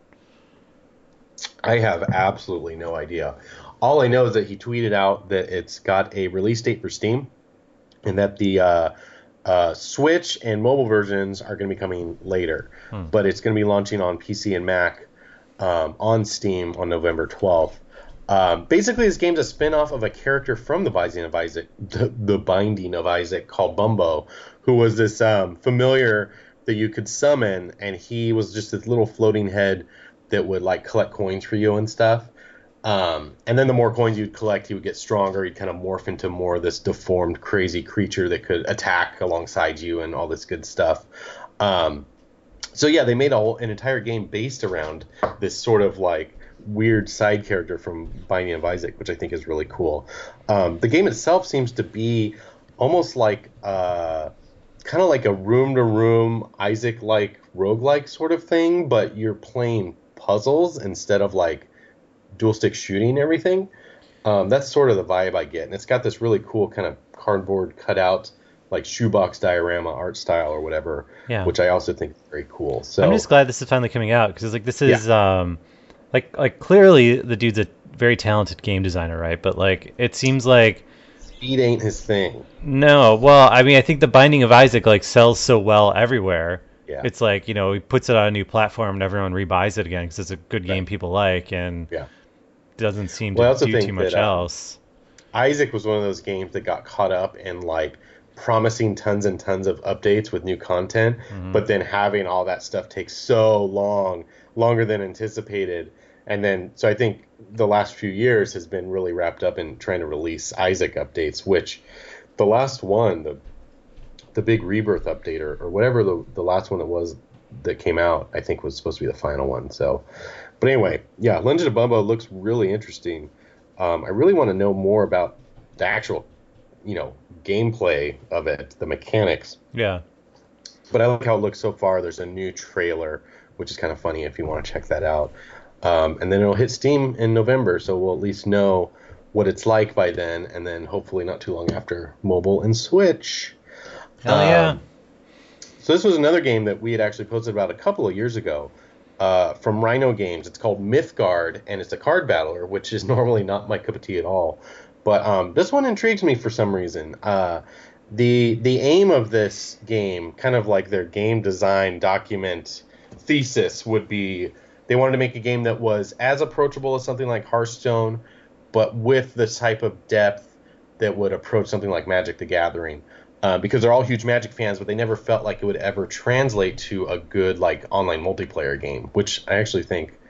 S2: I have absolutely no idea. All I know is that he tweeted out that it's got a release date for Steam, and that the uh, uh, Switch and mobile versions are going to be coming later,
S3: Hmm.
S2: but it's going to be launching on P C and Mac um, on Steam on November twelfth. Um, basically, this game's a spin-off of a character from the Binding of Isaac, the, the Binding of Isaac, called Bumbo, who was this um, familiar that you could summon, and he was just this little floating head that would like collect coins for you and stuff. Um, and then the more coins you'd collect, he would get stronger. He'd kind of morph into more of this deformed, crazy creature that could attack alongside you and all this good stuff. Um, so yeah, they made a whole, an entire game based around this sort of like weird side character from Binding of Isaac, which I think is really cool. Um, the game itself seems to be almost like uh, kind of like a room-to-room Isaac-like roguelike sort of thing, but you're playing puzzles instead of like dual stick shooting and everything. Um, that's sort of the vibe I get, and it's got this really cool kind of cardboard cutout, like shoebox diorama art style or whatever,
S3: Yeah.
S2: which I also think is very cool. So
S3: I'm just glad this is finally coming out because like this is um like like clearly the dude's a very talented game designer, right? But like it seems like
S2: speed ain't his thing.
S3: no, well, I mean I think the Binding of Isaac like sells so well everywhere.
S2: Yeah.
S3: It's like, you know, he puts it on a new platform and everyone rebuys it again because it's a good game
S2: Right.
S3: people like and
S2: Yeah.
S3: doesn't seem
S2: Well, I
S3: to
S2: also
S3: do
S2: think
S3: too much
S2: that, um,
S3: else.
S2: Isaac was one of those games that got caught up in like promising tons and tons of updates with new content,
S3: Mhm.
S2: but then having all that stuff take so long, longer than anticipated. And then, so I think the last few years has been really wrapped up in trying to release Isaac updates, which the last one, the the big rebirth update or, or whatever the, the last one that was that came out, I think was supposed to be the final one. So, but anyway, yeah, Legend of Bumbo looks really interesting. Um, I really want to know more about the actual, you know, gameplay of it, the mechanics.
S3: Yeah.
S2: But I like how it looks so far. There's a new trailer, which is kind of funny if you want to check that out. Um, and then it'll hit Steam in November, so we'll at least know what it's like by then, and then hopefully not too long after mobile and Switch.
S3: Hell yeah.
S2: Um, so this was another game that we had actually posted about a couple of years ago uh, from Rhino Games. It's called Mythgard, and it's a card battler, which is normally not my cup of tea at all. But um, this one intrigues me for some reason. Uh, the the aim of this game, kind of like their game design document thesis, would be they wanted to make a game that was as approachable as something like Hearthstone, but with the type of depth that would approach something like Magic the Gathering. Uh, because they're all huge Magic fans, but they never felt like it would ever translate to a good like online multiplayer game, which I actually think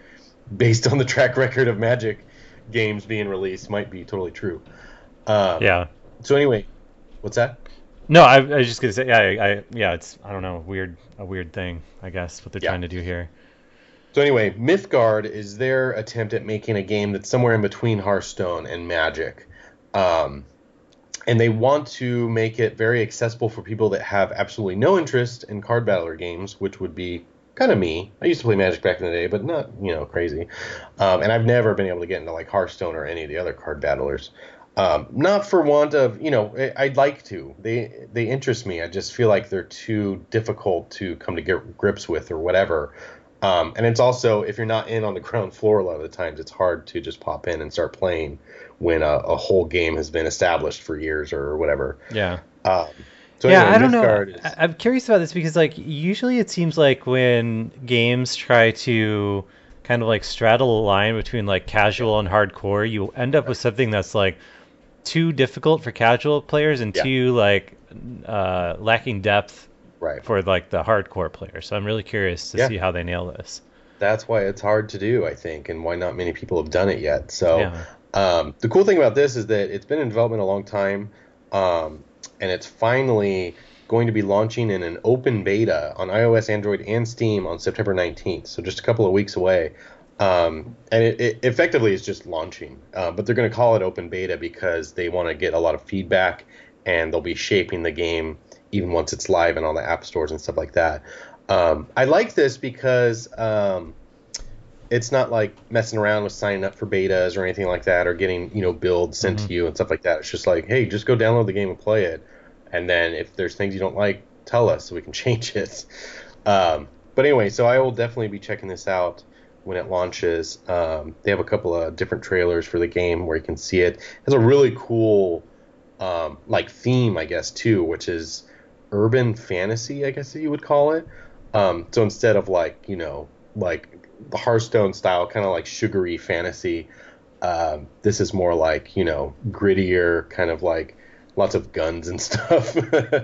S2: based on the track record of Magic games being released, might be totally true. Um,
S3: Yeah.
S2: So anyway, what's that?
S3: No, I, I was just gonna say, yeah, I, I, yeah, it's, I don't know, weird, a weird thing, I guess, what they're
S2: Yeah.
S3: trying to do here.
S2: So anyway, Mythgard is their attempt at making a game that's somewhere in between Hearthstone and Magic. Um, and they want to make it very accessible for people that have absolutely no interest in card battler games, which would be kind of me. I used to play Magic back in the day, but not, you know, crazy. Um, and I've never been able to get into like Hearthstone or any of the other card battlers. Um, not for want of, you know, I'd like to. They they interest me. I just feel like they're too difficult to come to get grips with or whatever. Um, and it's also, if you're not in on the ground floor a lot of the times, it's hard to just pop in and start playing when a, a whole game has been established for years or whatever.
S3: Yeah.
S2: Um, so
S3: yeah,
S2: anyway,
S3: I don't know.
S2: Mythgard is-
S3: I- I'm curious about this because, like, usually it seems like when games try to kind of like straddle a line between like casual and hardcore, you end up with something that's like too difficult for casual players and
S2: Yeah.
S3: too like uh, lacking depth
S2: Right.
S3: for like the hardcore players. So I'm really curious to
S2: Yeah.
S3: see how they nail this.
S2: That's why it's hard to do, I think, and why not many people have done it yet. So
S3: Yeah.
S2: um, the cool thing about this is that it's been in development a long time, um, and it's finally going to be launching in an open beta on iOS, Android, and Steam on September nineteenth. So just a couple of weeks away. Um, and it, it effectively is just launching, uh, but they're going to call it open beta because they want to get a lot of feedback, and they'll be shaping the game even once it's live in all the app stores and stuff like that. Um, I like this because um, it's not like messing around with signing up for betas or anything like that, or getting, you know, builds sent
S3: Mhm.
S2: to you and stuff like that. It's just like, hey, just go download the game and play it, and then if there's things you don't like, tell us so we can change it. Um, but anyway, so I will definitely be checking this out when it launches. Um, they have a couple of different trailers for the game where you can see it. It has a really cool um, like theme, I guess, too, which is urban fantasy, I guess you would call it. Um, so instead of like, you know, like the Hearthstone style, kind of like sugary fantasy, um, this is more like, you know, grittier, kind of like lots of guns and stuff.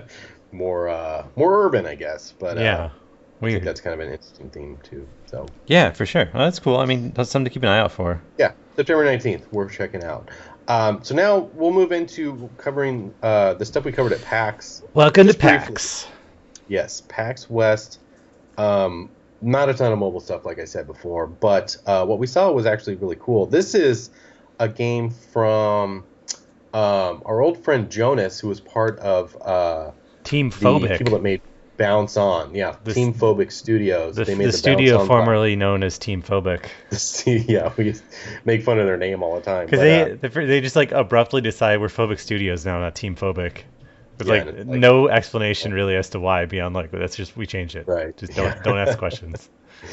S2: more uh, more urban, I guess. But
S3: Yeah.
S2: uh, I think
S3: Weird.
S2: that's kind of an interesting theme too. So
S3: Yeah, for sure. Well, that's cool. I mean, that's something to keep an eye out for.
S2: yeah, September nineteenth, worth checking out. Um, so now we'll move into covering uh, the stuff we covered at PAX.
S3: Welcome to
S2: Just briefly.
S3: PAX.
S2: Yes, PAX West. Um, not a ton of mobile stuff, like I said before, but uh, what we saw was actually really cool. This is a game from um, our old friend Jonas, who was part of uh,
S3: Team
S2: the
S3: Phobic.
S2: people that made Bounce On. Yeah,
S3: This-
S2: Team Phobic Studios.
S3: The,
S2: they made
S3: the
S2: the,
S3: studio
S2: Bounce On
S3: formerly known as Team Phobic.
S2: yeah, we make fun of their name all the time.
S3: Because
S2: but,
S3: they,
S2: uh,
S3: they they just like abruptly decide we're Phobic Studios now, not Team Phobic. With
S2: Yeah,
S3: like,
S2: and it's like-
S3: no explanation really as to why beyond like that's just we changed it.
S2: Right.
S3: Just don't don't ask questions.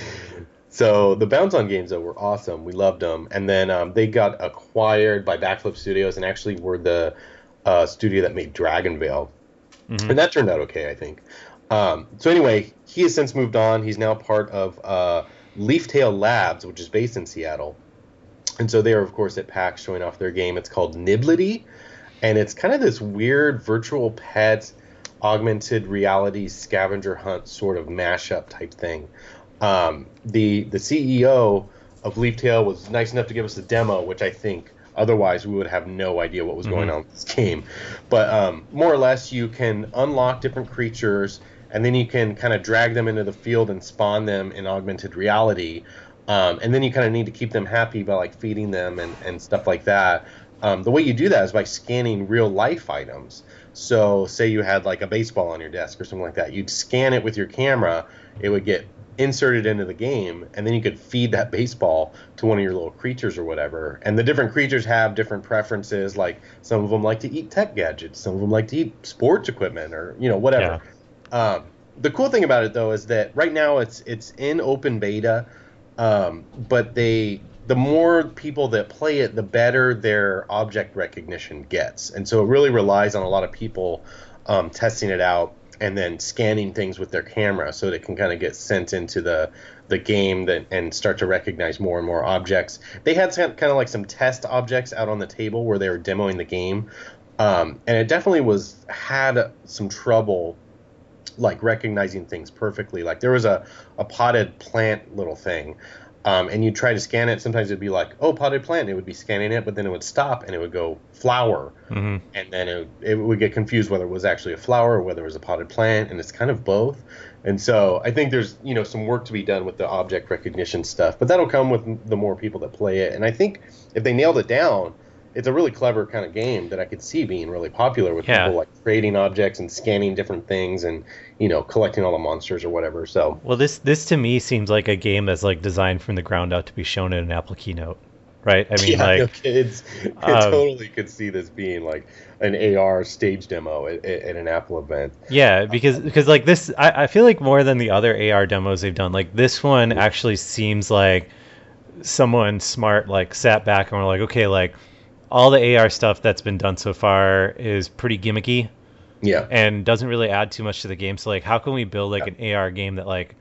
S2: So the Bounce On games, though, were awesome. We loved them. And then um, they got acquired by Backflip Studios and actually were the uh, studio that made Dragon Veil.
S3: Mhm.
S2: And that turned out okay, I think. Um, so anyway, he has since moved on. He's now part of uh, Leaftail Labs, which is based in Seattle. And so they are, of course, at PAX showing off their game. It's called Niblety. And it's kind of this weird virtual pet, augmented reality scavenger hunt sort of mashup type thing. Um, the the C E O of Leaftail was nice enough to give us a demo, which I think otherwise we would have no idea what was going
S3: Mhm.
S2: on with this game. But um, more or less, you can unlock different creatures, and then you can kind of drag them into the field and spawn them in augmented reality. Um, and then you kind of need to keep them happy by like feeding them and, and stuff like that. Um, the way you do that is by scanning real life items. So say you had like a baseball on your desk or something like that. You'd scan it with your camera. It would get inserted into the game, and then you could feed that baseball to one of your little creatures or whatever. And the different creatures have different preferences. Like some of them like to eat tech gadgets. Some of them like to eat sports equipment or, you know, whatever. Um, the cool thing about it, though, is that right now it's it's in open beta, um, but they the more people that play it, the better their object recognition gets. And so it really relies on a lot of people um, testing it out and then scanning things with their camera so that it can kind of get sent into the the game that, and start to recognize more and more objects. They had some, kind of like some test objects out on the table where they were demoing the game, um, and it definitely was had some trouble like recognizing things perfectly. Like there was a, a potted plant little thing Um, and you try to scan it. Sometimes it'd be like, oh, potted plant. It would be scanning it, but then it would stop and it would go flower.
S3: Mm-hmm.
S2: And then it, it would get confused whether it was actually a flower or whether it was a potted plant. And it's kind of both. And so I think there's, you know, some work to be done with the object recognition stuff. But that'll come with the more people that play it. And I think if they nailed it down, it's a really clever kind of game that I could see being really popular with
S3: Yeah.
S2: people like creating objects and scanning different things and, you know, collecting all the monsters or whatever. So
S3: Well, this this to me seems like a game that's like designed from the ground up to be shown in an Apple keynote, right? I mean,
S2: yeah,
S3: like
S2: no kids I
S3: um,
S2: totally could see this being like an A R stage demo at, at, at an Apple event.
S3: yeah, because because like this, I, I feel like more than the other A R demos they've done, like this one actually seems like someone smart like sat back and were like, okay, like all the A R stuff that's been done so far is pretty gimmicky
S2: Yeah,
S3: and doesn't really add too much to the game. So like, how can we build like
S2: Yeah.
S3: an A R game that like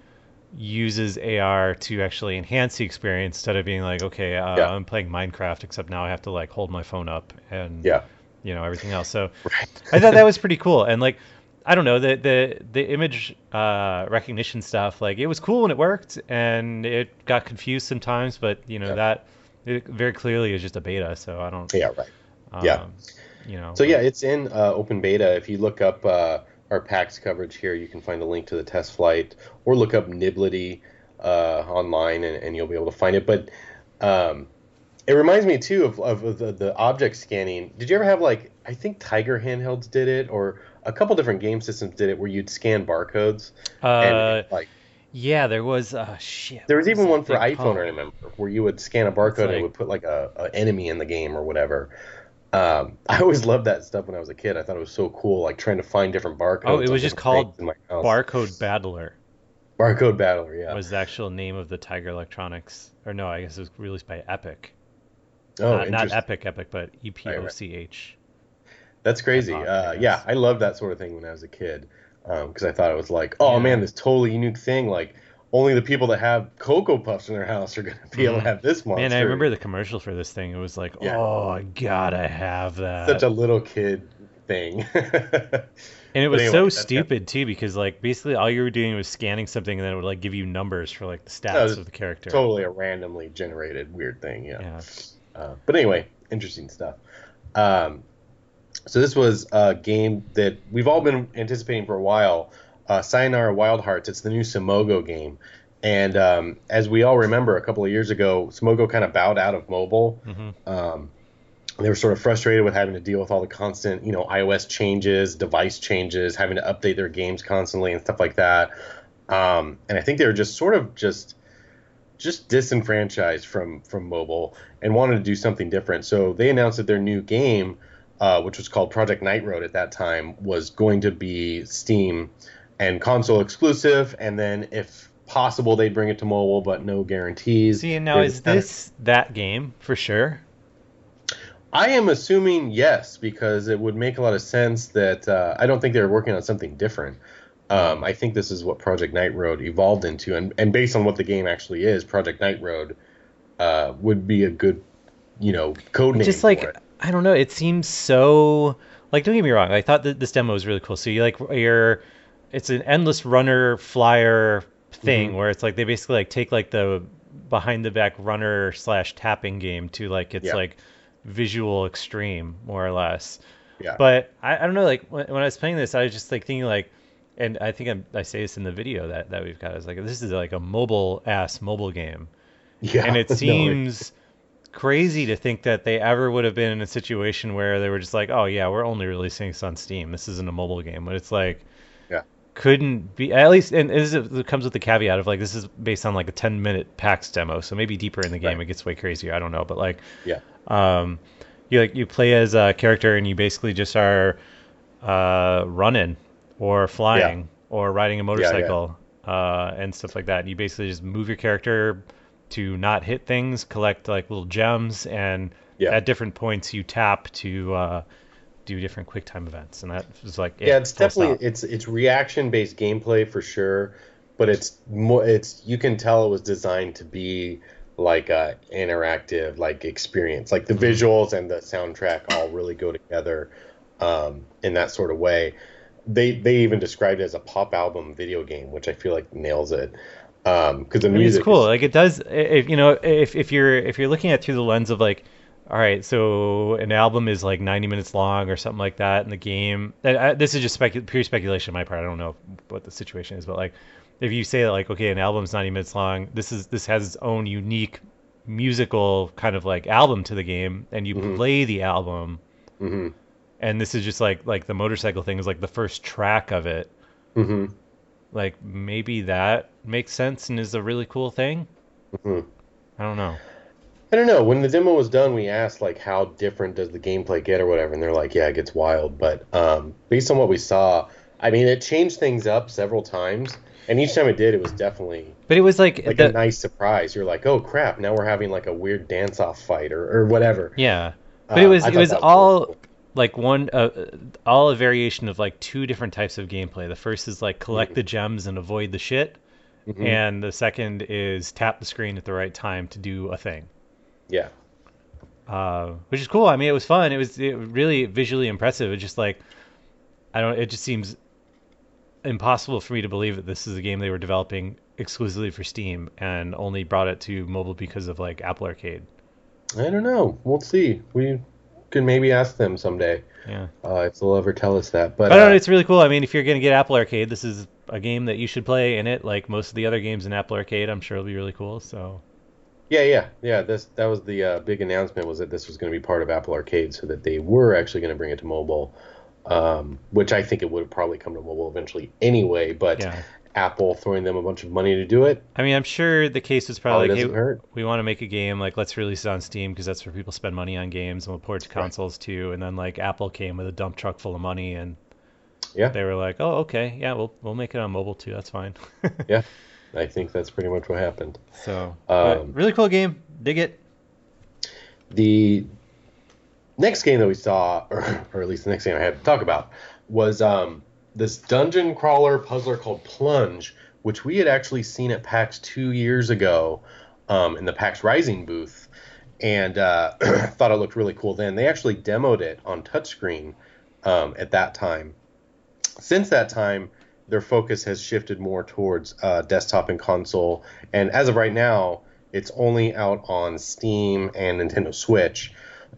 S3: uses A R to actually enhance the experience instead of being like, okay, uh,
S2: Yeah.
S3: I'm playing Minecraft, except now I have to like hold my phone up and
S2: yeah,
S3: you know everything else. So
S2: right.
S3: I thought that was pretty cool. And like, I don't know, the the the image uh, recognition stuff, like it was cool when it worked, and it got confused sometimes. But you know
S2: Yeah.
S3: that it very clearly is just a beta, so I don't.
S2: Yeah, right.
S3: Um,
S2: Yeah.
S3: You know.
S2: So yeah, it's in uh, open beta. If you look up uh, our PAX coverage here, you can find a link to the test flight, or look up Niblity uh, online, and, and you'll be able to find it. But um, it reminds me too of, of the, the object scanning. Did you ever have like I think Tiger handhelds did it, or a couple different game systems did it, where you'd scan barcodes
S3: Uh,
S2: and like
S3: yeah, there was uh shit.
S2: there was
S3: what
S2: even
S3: that
S2: one for
S3: thing
S2: iPhone,
S3: called?
S2: I remember, where you would scan a barcode and it
S3: like-
S2: would put like a, a enemy in the game or whatever. Um, I always loved that stuff when I was a kid. I thought it was so cool, like trying to find different barcodes.
S3: Oh, it
S2: on
S3: was just
S2: different
S3: called
S2: things in my house.
S3: Barcode Battler.
S2: Barcode Battler, yeah.
S3: Was the actual name of the Tiger Electronics, or no, I guess it was released by Epic.
S2: oh,
S3: Uh, not
S2: interesting.
S3: Epic, Epic, but E P O C H.
S2: That's crazy.
S3: I thought,
S2: Uh,
S3: I
S2: yeah,
S3: guess.
S2: I loved that sort of thing when I was a kid because I thought it was like, oh
S3: Yeah.
S2: man, this totally unique thing. Like only the people that have Cocoa Puffs in their house are going to be able
S3: Mhm.
S2: to have this monster.
S3: Man, I remember the commercial for this thing. It was like,
S2: Yeah.
S3: oh, I gotta have that.
S2: Such a little kid thing.
S3: And it was
S2: anyway,
S3: so
S2: that's
S3: stupid too, because like basically all you were doing was scanning something, and then it would like give you numbers for like the
S2: That
S3: stats
S2: was
S3: of the character.
S2: Totally a randomly generated weird thing, yeah.
S3: Yeah.
S2: Uh, but anyway, interesting stuff. Um, so this was a game that we've all been anticipating for a while. Uh, Sayonara Wild Hearts. It's the new Simogo game, and um, as we all remember, a couple of years ago, Simogo kind of bowed out of mobile.
S3: Mhm.
S2: Um, they were sort of frustrated with having to deal with all the constant, you know, iOS changes, device changes, having to update their games constantly and stuff like that. Um, and I think they were just sort of just just disenfranchised from from mobile and wanted to do something different. So they announced that their new game, uh, which was called Project Night Road at that time, was going to be Steam and console exclusive. And then if possible, they'd bring it to mobile, but no guarantees.
S3: See, and now
S2: There's
S3: is
S2: kind of-
S3: this that game for sure?
S2: I am assuming yes, because it would make a lot of sense that uh, I don't think they were working on something different. Um, I think this is what Project Night Road evolved into, and, and based on what the game actually is, Project Night Road uh, would be a good, you know, code name
S3: Just
S2: for
S3: like
S2: it.
S3: I don't know, it seems so like don't get me wrong. I thought that this demo was really cool. So you like you're, it's an endless runner flyer thing
S2: Mhm.
S3: where it's like they basically like take like the behind the back runner slash tapping game to like it's
S2: Yeah.
S3: like visual extreme more or less.
S2: Yeah.
S3: But I, I don't know, like when, when I was playing this, I was just like thinking like, and I think I'm, I say this in the video that, that we've got, is like this is like a mobile ass mobile game,
S2: yeah,
S3: and it
S2: no,
S3: seems crazy to think that they ever would have been in a situation where they were just like, oh yeah, we're only releasing this on Steam. This isn't a mobile game, but it's like,
S2: Yeah.
S3: couldn't be at least, and it, is, it comes with the caveat of like this is based on like a ten minute PAX demo, so maybe deeper in the game
S2: Right.
S3: it gets way crazier. I don't know, but like,
S2: yeah,
S3: um, you like you play as a character and you basically just are uh, running or flying or riding a motorcycle Uh, and stuff like that. You basically just move your character to not hit things, collect like little gems, and
S2: Yeah.
S3: at different points you tap to uh, do different quick time events. And that was like
S2: yeah.
S3: it,
S2: It's
S3: full
S2: definitely
S3: stop.
S2: it's it's reaction based gameplay for sure, but it's more it's you can tell it was designed to be like a interactive like experience. Like the
S3: Mm-hmm.
S2: visuals and the soundtrack all really go together um, in that sort of way. They they even described it as a pop album video game, which I feel like nails it. Um, because the
S3: I mean, it's
S2: music
S3: cool.
S2: is,
S3: Like it does, if you know, if if you're if you're looking at it through the lens of like, all right, so an album is like ninety minutes long or something like that, and the game. And I, this is just specu- pure speculation on my part. I don't know what the situation is, but like, if you say that like, okay, an album's ninety minutes long, this is this has its own unique musical kind of like album to the game, and you
S2: Mhm.
S3: play the album,
S2: hmm
S3: and this is just like like the motorcycle thing is like the first track of it.
S2: hmm
S3: Like maybe that makes sense and is a really cool thing.
S2: hmm
S3: I don't know.
S2: I don't know. When the demo was done, we asked like how different does the gameplay get or whatever, and they're like, yeah, it gets wild. But um, based on what we saw, I mean, it changed things up several times, and each time it did, it was definitely
S3: But it was like,
S2: like
S3: the,
S2: a nice surprise. You're like, oh crap, now we're having like a weird dance-off fight or, or whatever.
S3: yeah. But
S2: Uh,
S3: it was
S2: I
S3: it
S2: thought
S3: was
S2: that
S3: all
S2: really cool.
S3: like one uh, all a variation of like two different types of gameplay. The first is like collect
S2: Mhm.
S3: the gems and avoid the shit,
S2: Mhm.
S3: and the second is tap the screen at the right time to do a thing.
S2: Yeah.
S3: Uh, which is cool. I mean, it was fun. It was it, really visually impressive. It just like I don't. It just seems impossible for me to believe that this is a game they were developing exclusively for Steam and only brought it to mobile because of like Apple Arcade.
S2: I don't know. We'll see. We can maybe ask them someday
S3: Yeah.
S2: uh, if they'll ever tell us that. But
S3: But I don't
S2: uh,
S3: know, it's really cool. I mean, if you're gonna get Apple Arcade, this is a game that you should play in it. Like most of the other games in Apple Arcade, I'm sure it'll be really cool. So
S2: yeah, yeah, yeah. This that was the uh, big announcement was that this was going to be part of Apple Arcade, so that they were actually going to bring it to mobile. Um, which I think it would have probably come to mobile eventually anyway. But
S3: yeah,
S2: Apple throwing them a bunch of money to do it
S3: I mean, I'm sure the case was
S2: probably
S3: probably like,
S2: doesn't
S3: hey,
S2: hurt.
S3: we want to make a game, like let's release it on Steam because that's where people spend money on games, and we'll port it to
S2: Right.
S3: consoles too. And then like Apple came with a dump truck full of money, and
S2: Yeah,
S3: they were like, oh, okay, yeah, we'll we'll make it on mobile too. That's fine.
S2: yeah. I think that's pretty much what happened.
S3: So, but
S2: Um,
S3: really cool game. Dig it.
S2: The next game that we saw, or, or at least the next game I had to talk about, was um, this dungeon crawler puzzler called Plunge, which we had actually seen at PAX two years ago um, in the PAX Rising booth, and uh, thought it looked really cool then. They actually demoed it on touchscreen um, at that time. Since that time, their focus has shifted more towards uh, desktop and console, and as of right now, it's only out on Steam and Nintendo Switch.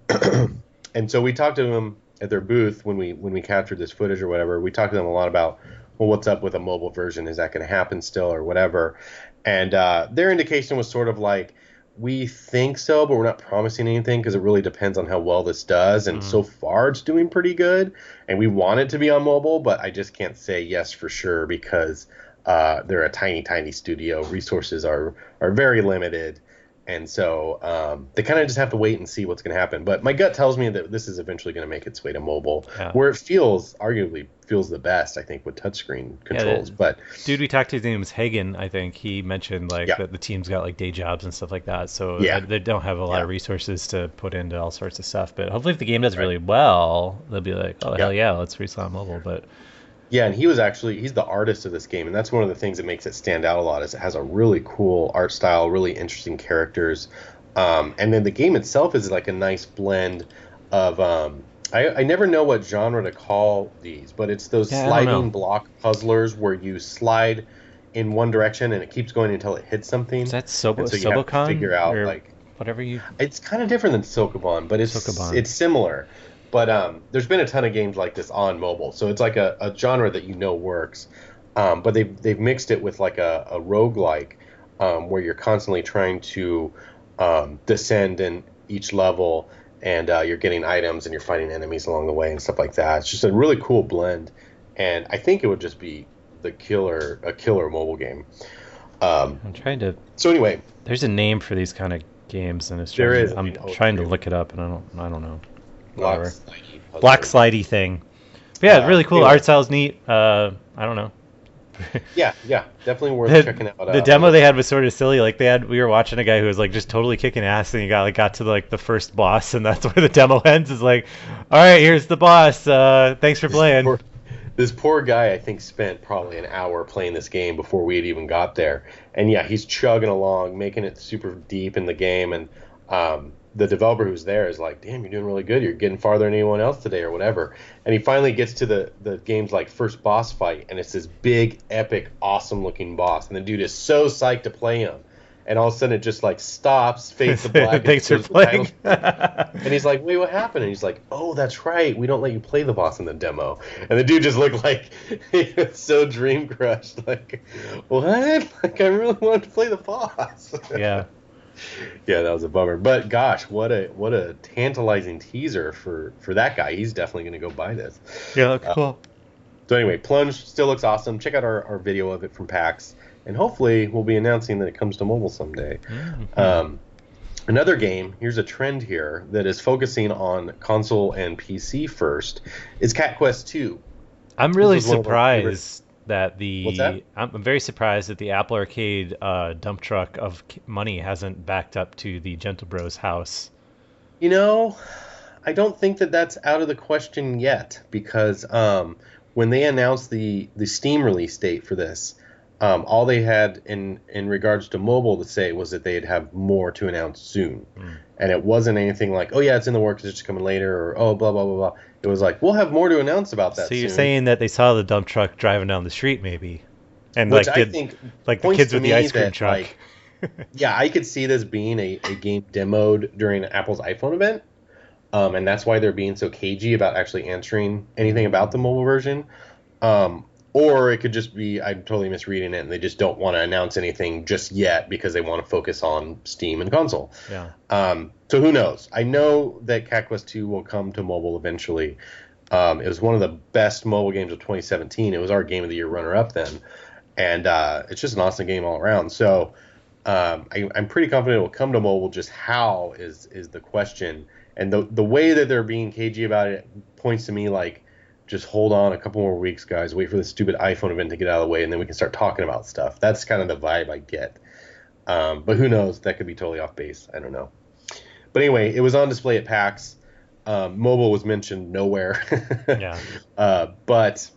S2: And so we talked to them at their booth when we when we captured this footage or whatever. We talked to them a lot about, well, what's up with a mobile version? Is that going to happen still or whatever? And uh, their indication was sort of like, we think so, but we're not promising anything because it really depends on how well this does. And
S3: Mhm.
S2: so far, it's doing pretty good. And we want it to be on mobile, but I just can't say yes for sure because uh, they're a tiny, tiny studio. Resources are are very limited. And so um, they kind of just have to wait and see what's going to happen. But my gut tells me that this is eventually going to make its way to mobile,
S3: Yeah.
S2: where it feels, arguably, feels the best, I think, with touchscreen controls.
S3: the-
S2: but
S3: Dude, we talked to, his name was Hagen, I think. He mentioned like
S2: Yeah.
S3: that the team's got like day jobs and stuff like that, so
S2: Yeah.
S3: they, they don't have a lot
S2: Yeah.
S3: of resources to put into all sorts of stuff. But hopefully, if the game does
S2: Right.
S3: really well, they'll be like, oh
S2: Yeah.
S3: hell yeah, let's release it on mobile. But
S2: yeah, and he was actually, he's the artist of this game. And that's one of the things that makes it stand out a lot is it has a really cool art style, really interesting characters. Um, and then the game itself is like a nice blend of, um, I, I never know what genre to call these, but it's those
S3: Yeah, I don't know.
S2: sliding block puzzlers where you slide in one direction and it keeps going until it hits something.
S3: is that Sobo
S2: And so you have to
S3: Sobocon
S2: figure out,
S3: or
S2: like,
S3: whatever you?
S2: it's kind of different than Sokoban, but it's
S3: Sokoban.
S2: it's similar. But um, there's been a ton of games like this on mobile, so it's like a, a genre that you know works. Um, but they've they've mixed it with like a, a roguelike, um, where you're constantly trying to um, descend in each level, and uh, you're getting items and you're fighting enemies along the way and stuff like that. It's just a really cool blend, and I think it would just be the killer a killer mobile game. Um,
S3: I'm trying to.
S2: so anyway,
S3: There's a name for these kind of games, and it's
S2: There
S3: trying
S2: is,
S3: to-
S2: I
S3: I'm
S2: mean, oh,
S3: trying to
S2: there-
S3: look it up, and I don't. I don't know.
S2: Black
S3: Whatever.
S2: Slidey puzzle.
S3: Black slidey thing. But yeah,
S2: Uh,
S3: really cool.
S2: anyway.
S3: Art style's neat. Uh, I don't know.
S2: Yeah, yeah, definitely worth
S3: the,
S2: checking out.
S3: the
S2: uh,
S3: demo they had was sort of silly. Like they had, we were watching a guy who was like just totally kicking ass, and he got like got to like the first boss, and that's where the demo ends. Is like, all right, here's the boss. Uh, thanks for playing.
S2: Poor, this poor guy, I think, spent probably an hour playing this game before we had even got there. And yeah, he's chugging along, making it super deep in the game. And um, the developer who's there is like, damn, you're doing really good. You're getting farther than anyone else today or whatever. And he finally gets to the, the game's like first boss fight, and it's this big, epic, awesome looking boss. And the dude is so psyched to play him. And all of a sudden it just like stops, fades to black.
S3: Thanks for playing.
S2: And he's like, wait, what happened? And he's like, oh, that's right. We don't let you play the boss in the demo. And the dude just looked like he was so dream crushed. Like, what? Like, I really wanted to play the boss.
S3: Yeah.
S2: Yeah, that was a bummer. But gosh, what a what a tantalizing teaser for, for that guy. He's definitely going to go buy this.
S3: Yeah, cool.
S2: Uh, so anyway, Plunge still looks awesome. Check out our, our video of it from PAX. And hopefully we'll be announcing that it comes to mobile someday. Mm-hmm. Um, another game, here's a trend here, that is focusing on console and P C first, is Cat Quest two.
S3: I'm really surprised that the...
S2: What's that?
S3: I'm very surprised that the Apple Arcade uh, dump truck of money hasn't backed up to the Gentle Bros house.
S2: You know, I don't think that that's out of the question yet, because um, when they announced the, the Steam release date for this, Um, all they had in, in regards to mobile to say was that they'd have more to announce soon. Mm. And it wasn't anything like, oh, yeah, it's in the works, it's just coming later, or oh, blah, blah, blah, blah. It was like, we'll have more to announce about that
S3: So you're
S2: soon.
S3: saying that they saw the dump truck driving down the street, maybe? And
S2: Which
S3: like
S2: I
S3: did,
S2: think
S3: like the kids with the ice cream
S2: that,
S3: truck.
S2: Like, yeah, I could see this being a, a game demoed during Apple's iPhone event. Um, and that's why they're being so cagey about actually answering anything about the mobile version. Um Or it could just be, I'm totally misreading it, and they just don't want to announce anything just yet because they want to focus on Steam and console.
S3: Yeah.
S2: Um, so who knows? I know that Cat Quest two will come to mobile eventually. Um, it was one of the best mobile games of twenty seventeen. It was our Game of the Year runner-up then. And uh, it's just an awesome game all around. So um, I, I'm pretty confident it will come to mobile. Just how is is the question. And the the way that they're being cagey about it points to me like, just hold on a couple more weeks, guys. Wait for the stupid iPhone event to get out of the way, and then we can start talking about stuff. That's kind of the vibe I get. Um, but who knows? That could be totally off base. I don't know. But anyway, it was on display at PAX. Um, mobile was mentioned nowhere.
S3: Yeah.
S2: Uh, but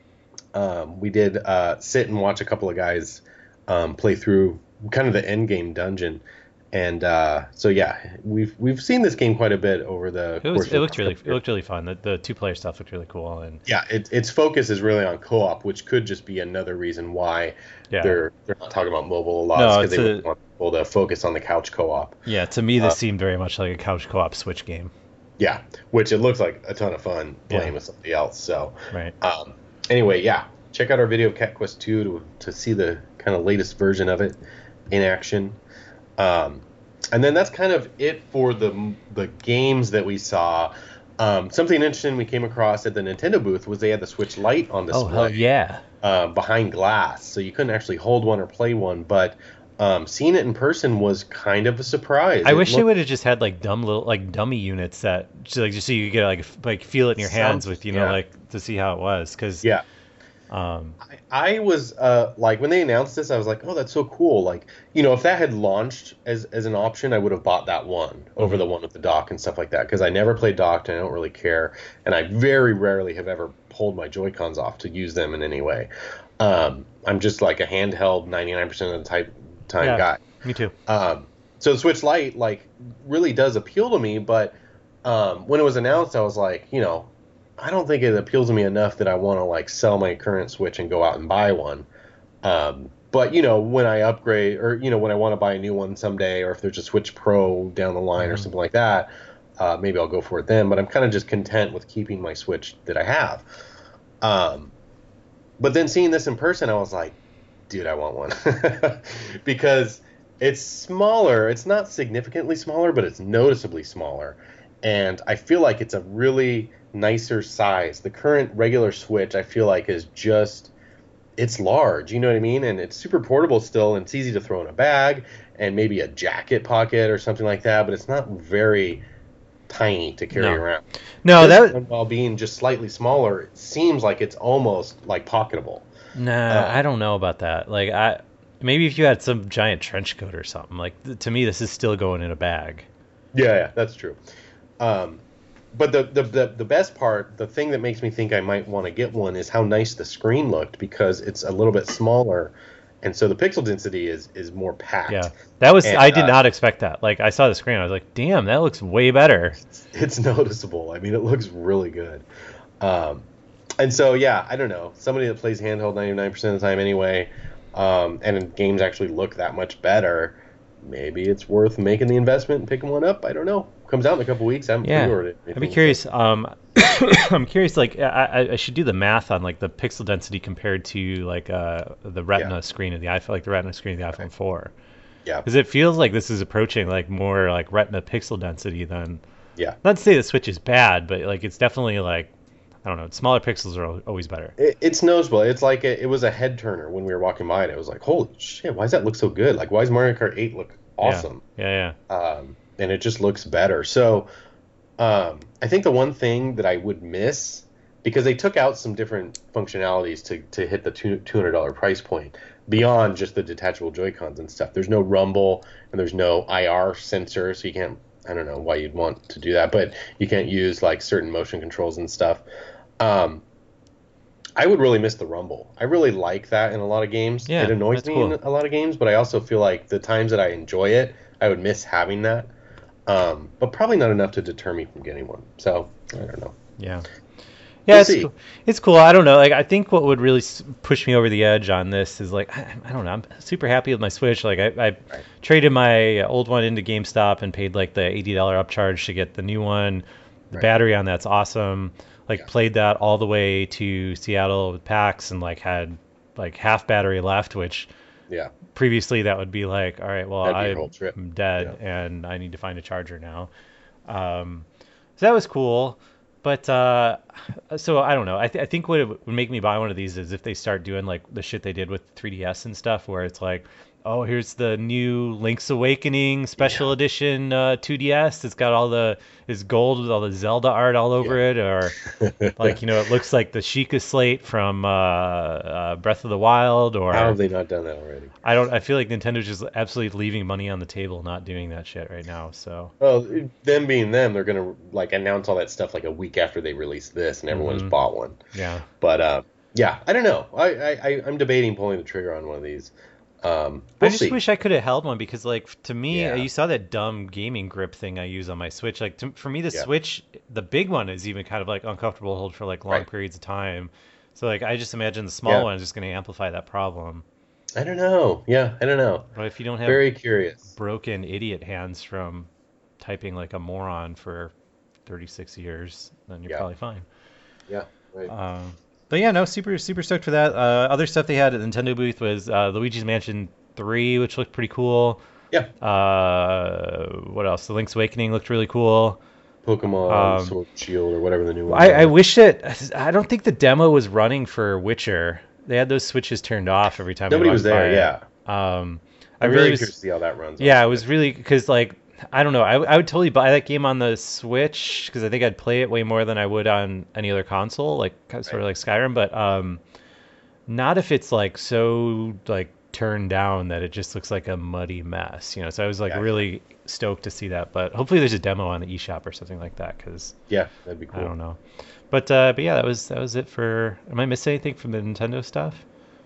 S2: um, we did uh, sit and watch a couple of guys um, play through kind of the end game dungeon. And uh, so yeah, we've we've seen this game quite a bit over the.
S3: It was
S2: course
S3: it
S2: of
S3: looked really
S2: year.
S3: it looked really fun. The the two player stuff looked really cool. And
S2: yeah, it, its focus is really on co-op, which could just be another reason why
S3: yeah.
S2: they're they're not talking about mobile a lot.
S3: No,
S2: because they
S3: a,
S2: really want people to focus on the couch co-op.
S3: Yeah, to me this
S2: uh,
S3: seemed very much like a couch co-op Switch game.
S2: Yeah, which it looks like a ton of fun playing
S3: Yeah.
S2: with somebody else. So
S3: Right.
S2: Um, anyway, yeah, check out our video of Cat Quest two to to see the kind of latest version of it in action. Um, And then that's kind of it for the the games that we saw. Um, something interesting we came across at the Nintendo booth was they had the Switch Lite on display.
S3: Oh, hell yeah.
S2: Uh, behind glass, so you couldn't actually hold one or play one. But um, seeing it in person was kind of a surprise.
S3: I
S2: It
S3: wish they
S2: looked-
S3: would have just had like dumb little like dummy units that just, like just so you could get like f- like feel it in your hands
S2: Some-
S3: with you know
S2: yeah.
S3: like to see how it was because
S2: Yeah.
S3: um
S2: I, I was uh, like, when they announced this, I was like, oh, that's so cool. Like, you know, if that had launched as, as an option, I would have bought that one over the one with the dock and stuff like that. Because I never played docked and I don't really care. And I very rarely have ever pulled my Joy-Cons off to use them in any way. Um, I'm just like a handheld ninety-nine percent of the type, time
S3: yeah,
S2: guy.
S3: me too.
S2: Um, so the Switch Lite, like, really does appeal to me. But um, when it was announced, I was like, you know, I don't think it appeals to me enough that I want to like sell my current Switch and go out and buy one. Um, but you know, when I upgrade, or you know, when I want to buy a new one someday, or if there's a Switch Pro down the line
S3: Mm-hmm.
S2: or something like that, uh, maybe I'll go for it then. But I'm kind of just content with keeping my Switch that I have. Um, but then seeing this in person, I was like, dude, I want one because it's smaller. It's not significantly smaller, but it's noticeably smaller. And I feel like it's a really nicer size. The current regular Switch, I feel like, is just, it's large, you know what I mean? And it's super portable still, and it's easy to throw in a bag and maybe a jacket pocket or something like that, but it's not very tiny to carry
S3: No.
S2: around.
S3: No,
S2: This
S3: that
S2: one, while being just slightly smaller, it seems like it's almost like pocketable.
S3: nah,
S2: uh,
S3: I don't know about that. Like I maybe if you had some giant trench coat or something. Like th- to me, this is still going in a bag.
S2: Yeah, yeah, that's true. Um, but the, the, the, the best part, the thing that makes me think I might want to get one is how nice the screen looked, because it's a little bit smaller and so the pixel density is is more packed.
S3: Yeah, that was
S2: and,
S3: I did
S2: uh,
S3: not expect that. Like I saw the screen, I was like, damn, that looks way better.
S2: It's noticeable. I mean, it looks really good. Um, and so yeah, I don't know. Somebody that plays handheld ninety-nine percent of the time anyway, um, and games actually look that much better. Maybe it's worth making the investment and picking one up. I don't know. Comes out in a couple weeks. I haven't
S3: Yeah,
S2: pre-ordered it.
S3: I'd be curious. Um, I'm curious. Like, I, I- I should do the math on like the pixel density compared to like uh the Retina
S2: Yeah.
S3: screen of the iPhone, like the Retina screen of the iPhone four,
S2: Yeah,
S3: because it feels like this is approaching like more like Retina pixel density than.
S2: yeah.
S3: Not to say the Switch is bad, but like it's definitely like, I don't know. Smaller pixels are al- always better.
S2: It, it's noticeable. It's like a, it was a head turner when we were walking by, and it was like, holy shit, why does that look so good? Like, why does Mario Kart eight look awesome?
S3: Yeah, yeah.
S2: Um, and it just looks better. So um, I think the one thing that I would miss, because they took out some different functionalities to, to hit the two hundred dollars price point beyond just the detachable Joy-Cons and stuff. There's no rumble and there's no I R sensor, so you can't, I don't know why you'd want to do that, but you can't use like certain motion controls and stuff. Um, I would really miss the rumble. I really like that in a lot of games.
S3: Yeah,
S2: it annoys
S3: that's
S2: me
S3: cool.
S2: in a lot of games, but I also feel like the times that I enjoy it, I would miss having that. Um, but probably not enough to deter me from getting one. So I don't know.
S3: Yeah.
S2: We'll
S3: Yeah, it's
S2: see.
S3: cool. It's cool. I don't know. Like, I think what would really s- push me over the edge on this is like, I, I don't know. I'm super happy with my Switch. Like, I, I
S2: Right.
S3: traded my old one into GameStop and paid like the eighty dollars upcharge to get the new one. The
S2: Right.
S3: battery on that's awesome. Like,
S2: Yeah.
S3: played that all the way to Seattle with PAX and like had like half battery left, which
S2: Yeah.
S3: previously that would be like, all right, well,
S2: That'd be your whole trip.
S3: I'm dead and I need to find a charger now. Um, so that was cool. But uh, so I don't know. I, th- I think what it would make me buy one of these is if they start doing like the shit they did with three D S and stuff, where it's like, oh, here's the new Link's Awakening special
S2: Yeah.
S3: edition uh, two D S. It's got all the it's gold with all the Zelda art all over
S2: Yeah.
S3: it, or like you know, it looks like the Sheikah slate from uh, uh, Breath of the Wild, or
S2: How have they not done that already?
S3: I don't. I feel like Nintendo's just absolutely leaving money on the table, not doing that shit right now. So
S2: Well, them being them, they're gonna like announce all that stuff like a week after they release this, and everyone's
S3: Mhm.
S2: bought one.
S3: yeah,
S2: But uh, yeah, I don't know. I, I I- I'm debating pulling the trigger on one of these. Um,
S3: I
S2: we'll
S3: just
S2: see.
S3: wish I could have held one because, like, to me,
S2: Yeah.
S3: you saw that dumb gaming grip thing I use on my Switch. Like, to, for me, the
S2: Yeah.
S3: Switch, the big one, is even kind of like uncomfortable to hold for like long
S2: Right.
S3: periods of time. So, like, I just imagine the small
S2: Yeah.
S3: one is just going to amplify that problem.
S2: I don't know. Yeah, I don't know.
S3: But if you don't have
S2: Very curious.
S3: broken idiot hands from typing like a moron for thirty-six years, then you're
S2: Yeah.
S3: probably fine.
S2: Yeah. Right.
S3: Um, but yeah, no, super super stoked for that. Uh, other stuff they had at the Nintendo booth was uh, Luigi's Mansion three, which looked pretty cool.
S2: Yeah.
S3: Uh, what else? The Link's Awakening looked really cool.
S2: Pokemon
S3: um,
S2: Sword and Shield or whatever the new one.
S3: I, I wish it. I don't think the demo was running for Witcher. They had those switches turned off every time. I
S2: Nobody
S3: walked
S2: was there.
S3: by it.
S2: Yeah.
S3: Um, I
S2: I'm
S3: really
S2: very
S3: was.
S2: curious to see how that runs.
S3: Yeah, it was really because like I don't know. I, I would totally buy that game on the Switch because I think I'd play it way more than I would on any other console, like kind of sort of like Skyrim. But um, not if it's like so like turned down that it just looks like a muddy mess, you know. So I was like
S2: Yeah.
S3: really stoked to see that. But hopefully there's a demo on the eShop or something like that because
S2: Yeah, that'd be cool.
S3: I don't know. But uh, but yeah, that was that was it for. Am I missing anything from the Nintendo stuff?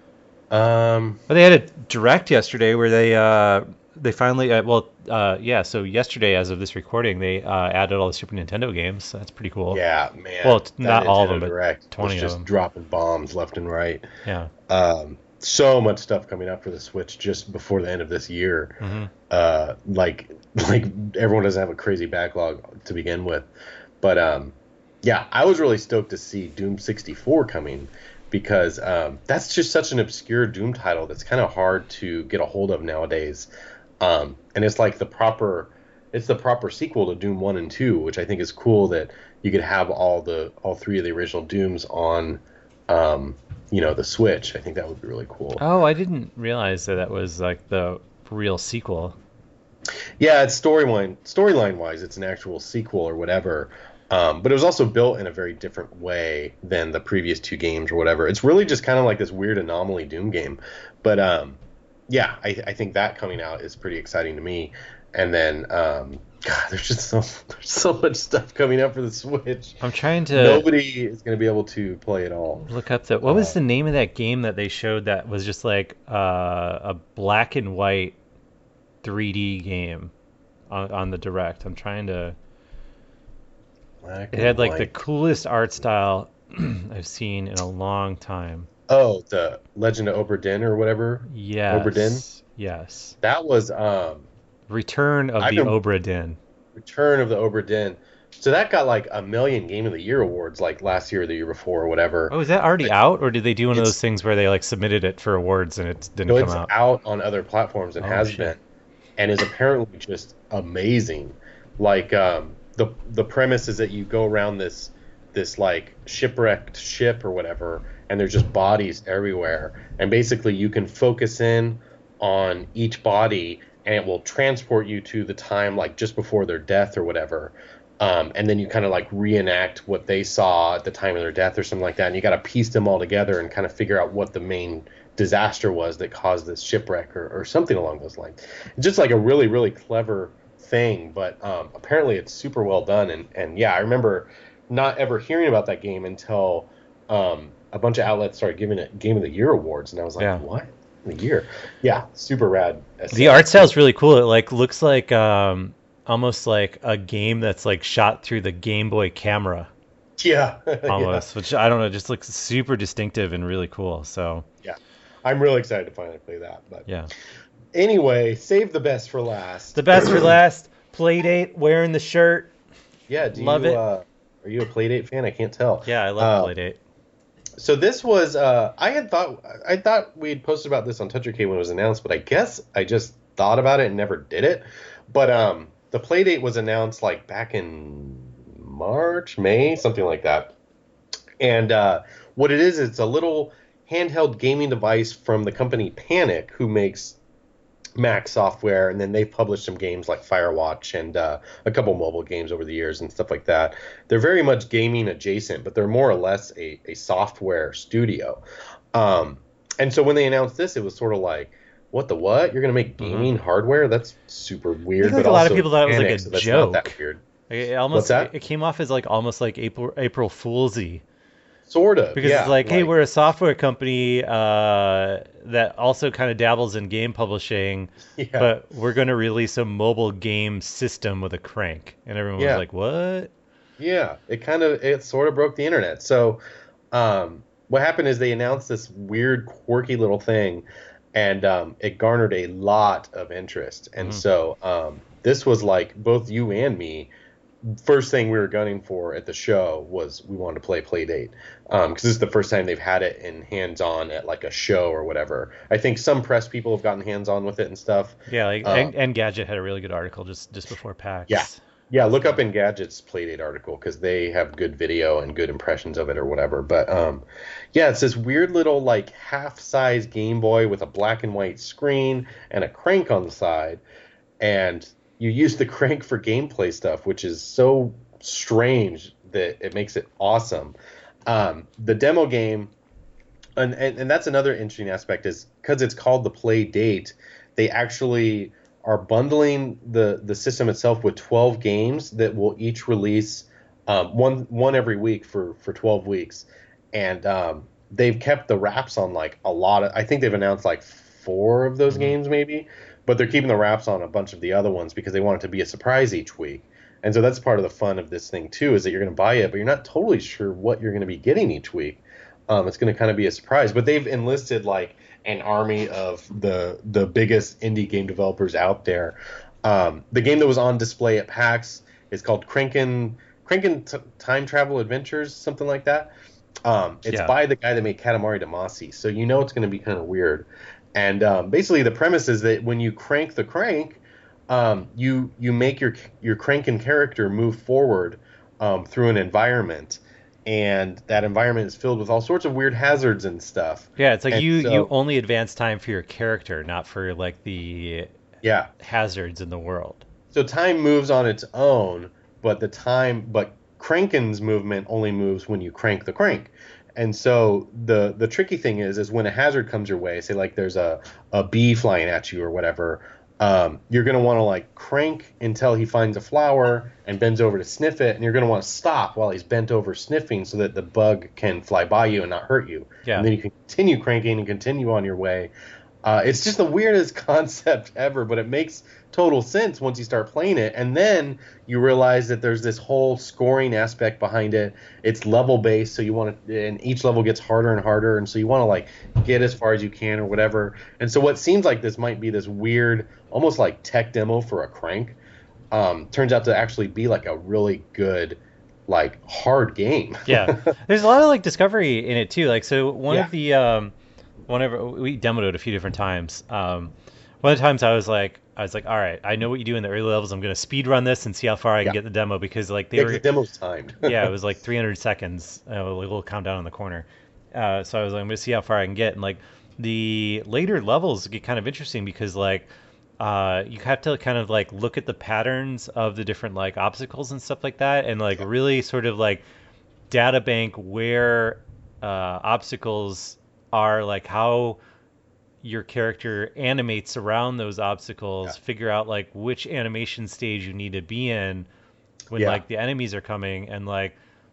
S2: Um,
S3: Well, they had a direct yesterday where they uh, they finally uh, well uh, yeah. So yesterday, as of this recording, they uh, added all the Super Nintendo games. That's pretty cool.
S2: yeah, man.
S3: Well, it's
S2: that
S3: not all of them,
S2: Nintendo
S3: but
S2: Direct
S3: twenty
S2: was
S3: of
S2: just
S3: them.
S2: dropping bombs left and right.
S3: Yeah.
S2: Um, so much stuff coming up for the Switch just before the end of this year.
S3: hmm
S2: Uh, like like everyone doesn't have a crazy backlog to begin with, but um, yeah, I was really stoked to see Doom sixty-four coming because um, that's just such an obscure Doom title that's kind of hard to get a hold of nowadays. Um, and it's like the proper, it's the proper sequel to Doom one and two, which I think is cool that you could have all the all three of the original Dooms on, um, you know, the Switch. I think that would be really cool.
S3: Oh, I didn't realize that that was like the real sequel.
S2: Yeah, it's storyline storyline wise, it's an actual sequel or whatever. Um, but it was also built in a very different way than the previous two games or whatever. It's really just kind of like this weird anomaly Doom game. But um, yeah, I, I think that coming out is pretty exciting to me. and then um, God, there's just so there's so much stuff coming up for the Switch.
S3: I'm trying to
S2: Nobody is going to be able to play it all.
S3: look up the what was
S2: Uh,
S3: the name of that game that they showed that was just like uh, a black and white three D game on, on the Direct. I'm trying to.
S2: Black
S3: It
S2: and
S3: had like the
S2: white.
S3: coolest art style I've seen in a long time.
S2: Oh, the Legend of Obra Dinn or whatever.
S3: Yes.
S2: Obra Dinn?
S3: Yes.
S2: That was um,
S3: Return of
S2: I've
S3: the
S2: been-
S3: Obra Dinn.
S2: Return of the Obra Dinn. So that got like a million Game of the Year awards, like last year or the year before or whatever.
S3: Oh, is that already out, or did they do one of
S2: It's-
S3: those things where they like submitted it for awards and it didn't
S2: No,
S3: come
S2: it's
S3: out?
S2: out on other platforms and
S3: Oh,
S2: has
S3: shit.
S2: been, and is apparently just amazing. Like um, the the premise is that you go around this this like shipwrecked ship or whatever, and there's just bodies everywhere, and basically you can focus in on each body, and it will transport you to the time like just before their death or whatever. Um, and then you kind of like reenact what they saw at the time of their death or something like that, and you got to piece them all together and kind of figure out what the main disaster was that caused this shipwreck or, or something along those lines. It's just like a really, really clever thing, but um, apparently it's super well done. And, and yeah, I remember not ever hearing about that game until um, a bunch of outlets started giving it Game of the Year awards, and I was like,
S3: Yeah.
S2: what? The year? Yeah, super rad.
S3: The art style's really cool. It like looks like um almost like a game that's like shot through the Game Boy camera
S2: Yeah.
S3: almost, which I don't know, just looks super distinctive and really cool. So
S2: yeah. I'm really excited to finally play that. But
S3: yeah,
S2: anyway, save the best for last.
S3: the best for last. Playdate, wearing the shirt.
S2: Yeah, do
S3: Love
S2: you,
S3: it.
S2: Uh, are you a Playdate fan? I can't tell.
S3: Yeah, I love
S2: Uh,
S3: Playdate.
S2: So this was uh, I had thought I thought we'd posted about this on Touch Arcade when it was announced, but I guess I just thought about it and never did it. But um, the Playdate was announced like back in March, May, something like that. And uh, what it is, it's a little handheld gaming device from the company Panic, who makes Mac software, and then they've published some games like Firewatch and uh, a couple mobile games over the years and stuff like that. They're very much gaming adjacent, but they're more or less a, a software studio. Um, and so when they announced this, it was sort of like, what the what? You're going to make gaming hardware? That's super weird.
S3: I think
S2: but
S3: a lot of
S2: also
S3: people thought it was like
S2: Panic,
S3: a
S2: so that's not that
S3: joke.
S2: weird.
S3: It almost
S2: What's that?
S3: it came off as like almost like April April Foolsy.
S2: Sort of.
S3: Because
S2: yeah,
S3: it's like, hey, we're a software company uh, that also kind of dabbles in game publishing,
S2: yeah.
S3: but we're going to release a mobile game system with a crank. And everyone
S2: Yeah.
S3: was like, what?
S2: Yeah, it kind of it sort of broke the internet. So, um, what happened is they announced this weird, quirky little thing, and um, it garnered a lot of interest. And
S3: Mhm.
S2: so, um, this was like both you and me. First thing we were gunning for at the show was we wanted to play Playdate, because this is the first time they've had it in hands-on at like a show or whatever. I think some press people have gotten hands-on with it and stuff.
S3: Yeah, like,
S2: Uh,
S3: and, and Gadget had a really good article just, just before PAX.
S2: Yeah. Yeah, look up Engadget's Playdate article because they have good video and good impressions of it or whatever. But um, yeah, it's this weird little like half-size Game Boy with a black and white screen and a crank on the side, and you use the crank for gameplay stuff, which is so strange that it makes it awesome. Um, the demo game, and, and and that's another interesting aspect, is because it's called the Playdate, they actually are bundling the the system itself with twelve games that will each release um, one one every week for for twelve weeks, and um, they've kept the wraps on like a lot of. I think they've announced like four of those
S3: Mhm.
S2: games maybe, but they're keeping the wraps on a bunch of the other ones because they want it to be a surprise each week. And so that's part of the fun of this thing too, is that you're going to buy it, but you're not totally sure what you're going to be getting each week. Um, it's going to kind of be a surprise, but they've enlisted like an army of the the biggest indie game developers out there. Um, the game that was on display at PAX is called Crankin' Crankin' T- Time Travel Adventures, something like that. Um, it's
S3: Yeah.
S2: by the guy that made Katamari Damacy, so you know it's going to be kind of weird. And um, basically, the premise is that when you crank the crank, um, you you make your your cranking character move forward um, through an environment, and that environment is filled with all sorts of weird hazards and stuff.
S3: Yeah, it's like
S2: And
S3: you,
S2: so-
S3: you only advance time for your character, not for like the
S2: Yeah.
S3: hazards in the world.
S2: So time moves on its own, but the time, but Crankin's movement only moves when you crank the crank. And so the the tricky thing is, is when a hazard comes your way, say like there's a, a bee flying at you or whatever, um, you're going to want to like crank until he finds a flower and bends over to sniff it, and you're going to want to stop while he's bent over sniffing so that the bug can fly by you and not hurt you.
S3: Yeah.
S2: And then you can continue cranking and continue on your way. Uh, it's just the weirdest concept ever, but it makes total sense once you start playing it. And then you realize that there's this whole scoring aspect behind it. It's level based, so you want to, and each level gets harder and harder, and so you want to like get as far as you can or whatever. And so what seems like this might be this weird, almost like tech demo for a crank, um, turns out to actually be like a really good, like hard game.
S3: Yeah, there's a lot of like discovery in it too. Like so, one
S2: Yeah.
S3: of the um, whenever we demoed it a few different times. Um, one of the times I was like, I was like, all right, I know what you do in the early levels. I'm gonna speed run this and see how far I can
S2: Yeah.
S3: get the demo because like they
S2: Yeah, 'cause
S3: were
S2: the demo's timed.
S3: yeah, it was like three hundred seconds, uh, a little countdown in the corner. Uh, so I was like, I'm gonna see how far I can get. And like the later levels get kind of interesting because like uh, you have to kind of like look at the patterns of the different like obstacles and stuff like that, and like really sort of like data bank where uh, obstacles are, like how your character animates around those obstacles,
S2: Yeah.
S3: figure out like which animation stage you need to be in when
S2: Yeah.
S3: like the enemies are coming, and like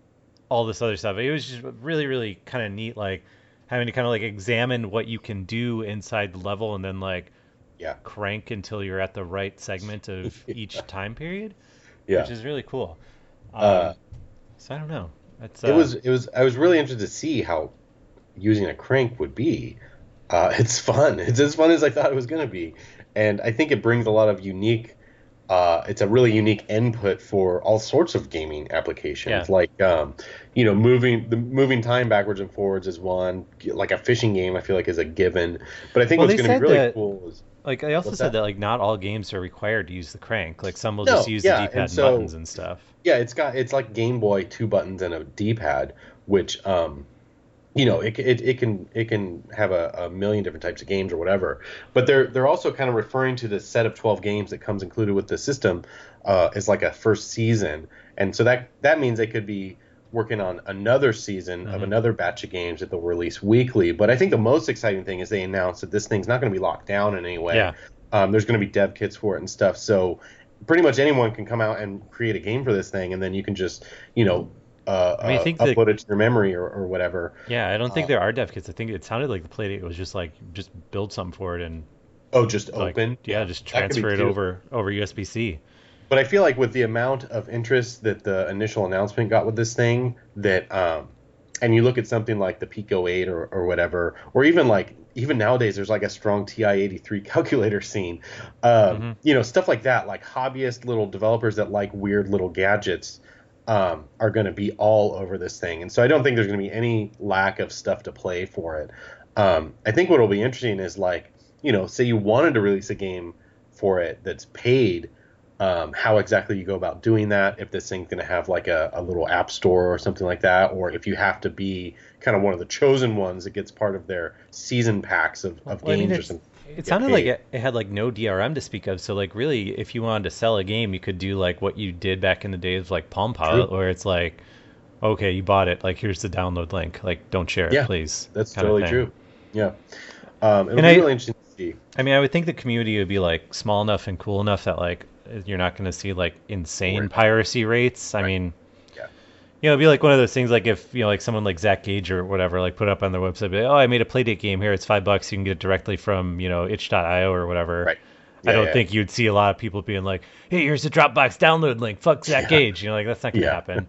S3: all this other stuff. It was just really, really kind of neat, like having to kind of like examine what you can do inside the level and then like
S2: Yeah.
S3: crank until you're at the right segment of each time period,
S2: Yeah.
S3: which is really cool. Um,
S2: Uh,
S3: so I don't know. It's, uh,
S2: It was it was I was really interested to see how using a crank would be. Uh, it's fun. It's as fun as I thought it was going to be, and I think it brings a lot of unique. Uh, it's a really unique input for all sorts of gaming applications.
S3: Yeah.
S2: Like, um, you know, moving the moving time backwards and forwards is one. Like a fishing game, I feel like is a given. But I think
S3: Well,
S2: what's
S3: they
S2: going to
S3: said
S2: be really
S3: that-
S2: cool is
S3: like I also
S2: What's
S3: said
S2: that?
S3: that? like not all games are required to use the crank. Like some will
S2: No,
S3: just use
S2: yeah,
S3: the
S2: and
S3: D-pad and,
S2: so-
S3: buttons and stuff.
S2: yeah, it's got it's like Game Boy, two buttons and a D-pad, which um, you know, it it, it can it can have a, a million different types of games or whatever. But they're they're also kind of referring to the set of twelve games that comes included with the system uh, as like a first season, and so that that means they could be working on another season of
S3: Mhm.
S2: another batch of games that they'll release weekly. But I think the most exciting thing is they announced that this thing's not going to be locked down in any way.
S3: Yeah.
S2: Um, there's going to be dev kits for it and stuff. So pretty much anyone can come out and create a game for this thing, and then you can just, you know, uh,
S3: I mean, I
S2: uh,
S3: think the-
S2: upload it to your memory or, or whatever.
S3: Yeah, I don't think
S2: Uh,
S3: there are dev kits. I think it sounded like the Playdate was just like just build something for it and
S2: Oh, just
S3: like,
S2: open.
S3: yeah, just
S2: that could be
S3: transfer it
S2: too.
S3: over over U S B C.
S2: But I feel like with the amount of interest that the initial announcement got with this thing, that um, and you look at something like the Pico eight or, or whatever, or even like even nowadays there's like a strong T I eighty-three calculator scene, um,
S3: Mhm.
S2: you know, stuff like that, like hobbyist little developers that like weird little gadgets um, are going to be all over this thing. And so I don't think there's going to be any lack of stuff to play for it. Um, I think what will be interesting is like, you know, say you wanted to release a game for it that's paid, um, how exactly you go about doing that, if this thing's going to have like a, a little app store or something like that, or if you have to be kind of one of the chosen ones that gets part of their season packs of, of
S3: Well, I mean,
S2: games or
S3: it's-
S2: something.
S3: It
S2: get
S3: sounded like
S2: paid.
S3: it, it had like no D R M to speak of. So like really, if you wanted to sell a game, you could do like what you did back in the days of like Palm Pilot,
S2: True.
S3: where it's like, okay, you bought it, like here's the download link, like don't share it,
S2: Yeah,
S3: please.
S2: That's
S3: kind of
S2: totally
S3: thing.
S2: true. Yeah. Um, it'll
S3: And
S2: be
S3: I-
S2: really interesting to see.
S3: I mean, I would think the community would be like small enough and cool enough that like you're not going to see like insane
S2: Right.
S3: piracy rates. I
S2: Right.
S3: mean,
S2: Yeah.
S3: you know, it'd be like one of those things like if, you know, like someone like Zach Gage or whatever, like put up on their website, be like, oh, I made a Playdate game here. It's five bucks. You can get it directly from, you know, itch dot io or whatever.
S2: Right.
S3: I
S2: Yeah,
S3: don't
S2: yeah.
S3: think you'd see a lot of people being like, hey, here's the Dropbox download link. Fuck Zach
S2: Yeah.
S3: Gage. You know, like that's not going to
S2: Yeah.
S3: happen.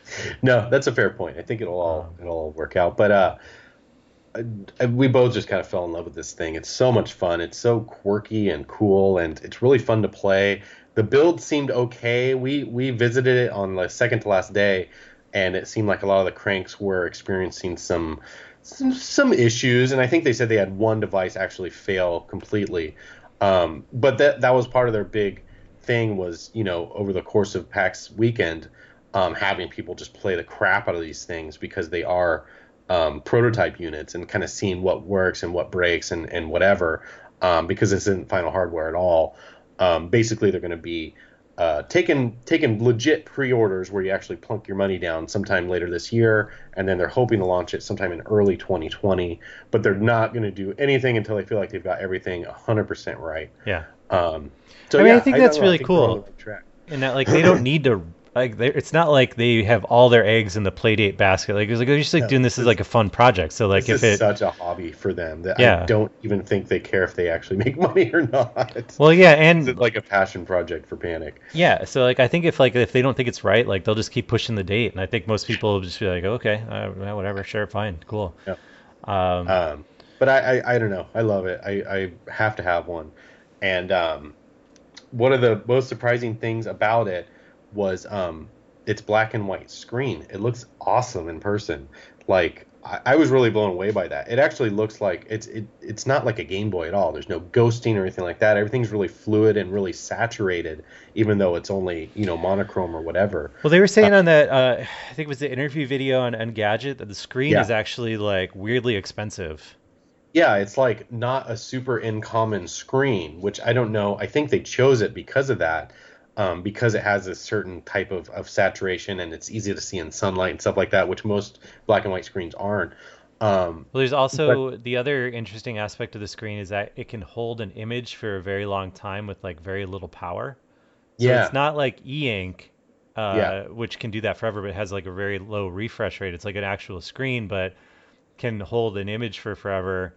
S2: No, that's a fair point. I think it'll all
S3: Um,
S2: it'll all work out. But uh, I- we both just kind of fell in love with this thing. It's so much fun. It's so quirky and cool, and it's really fun to play. The build seemed okay. We we visited it on the second to last day, and it seemed like a lot of the cranks were experiencing some some, some issues. And I think they said they had one device actually fail completely. Um, but that that was part of their big thing was, you know, over the course of PAX weekend, um, having people just play the crap out of these things because they are um, prototype units and kind of seeing what works and what breaks and, and whatever, um, because this isn't final hardware at all. Um, basically, they're going to be uh, taking taking legit pre-orders where you actually plunk your money down sometime later this year, and then they're hoping to launch it sometime in early twenty twenty. But they're not going to do anything until they feel like they've got everything one hundred percent right.
S3: Yeah.
S2: Um, so
S3: I mean, I
S2: yeah,
S3: think
S2: I
S3: that's
S2: don't know. I
S3: really
S2: think we're on the
S3: cool.
S2: right track.
S3: And that like they don't need to like they it's not like they have all their eggs in the Playdate basket. Like it's like they're just like
S2: No,
S3: doing
S2: this
S3: this as
S2: is
S3: like a fun project. So like
S2: this
S3: if
S2: is
S3: it
S2: such a hobby for them that I
S3: yeah.
S2: don't even think they care if they actually make money or not.
S3: Well, yeah,
S2: This is
S3: and
S2: like a passion project for Panic.
S3: yeah, so like I think if like if they don't think it's right, like they'll just keep pushing the date, and I think most people will just be like, okay, uh, yeah, whatever, sure, fine, cool.
S2: Yeah.
S3: Um,
S2: Um, but I, I, I don't know. I love it. I, I have to have one. And um, one of the most surprising things about it was um, it's black and white screen. It looks awesome in person. Like I, I was really blown away by that. It actually looks like it's it, it's not like a Game Boy at all. There's no ghosting or anything like that. Everything's really fluid and really saturated, even though it's only you know monochrome or whatever.
S3: well, they were
S2: Uh,
S3: saying on that, uh, I think it was the interview video on Engadget that the screen is
S2: yeah.
S3: actually like weirdly expensive.
S2: Yeah, it's like not a super uncommon screen, which I don't know. I think they chose it because of that, um, because it has a certain type of, of saturation and it's easy to see in sunlight and stuff like that, which most black and white screens aren't. Um,
S3: Well, there's
S2: but
S3: also the other interesting aspect of the screen is that it can hold an image for a very long time with like very little power. So it's
S2: yeah,
S3: not like e-ink,
S2: yeah,
S3: uh, which can do that forever, but it has like a very low refresh rate. It's like an actual screen, but can hold an image for forever.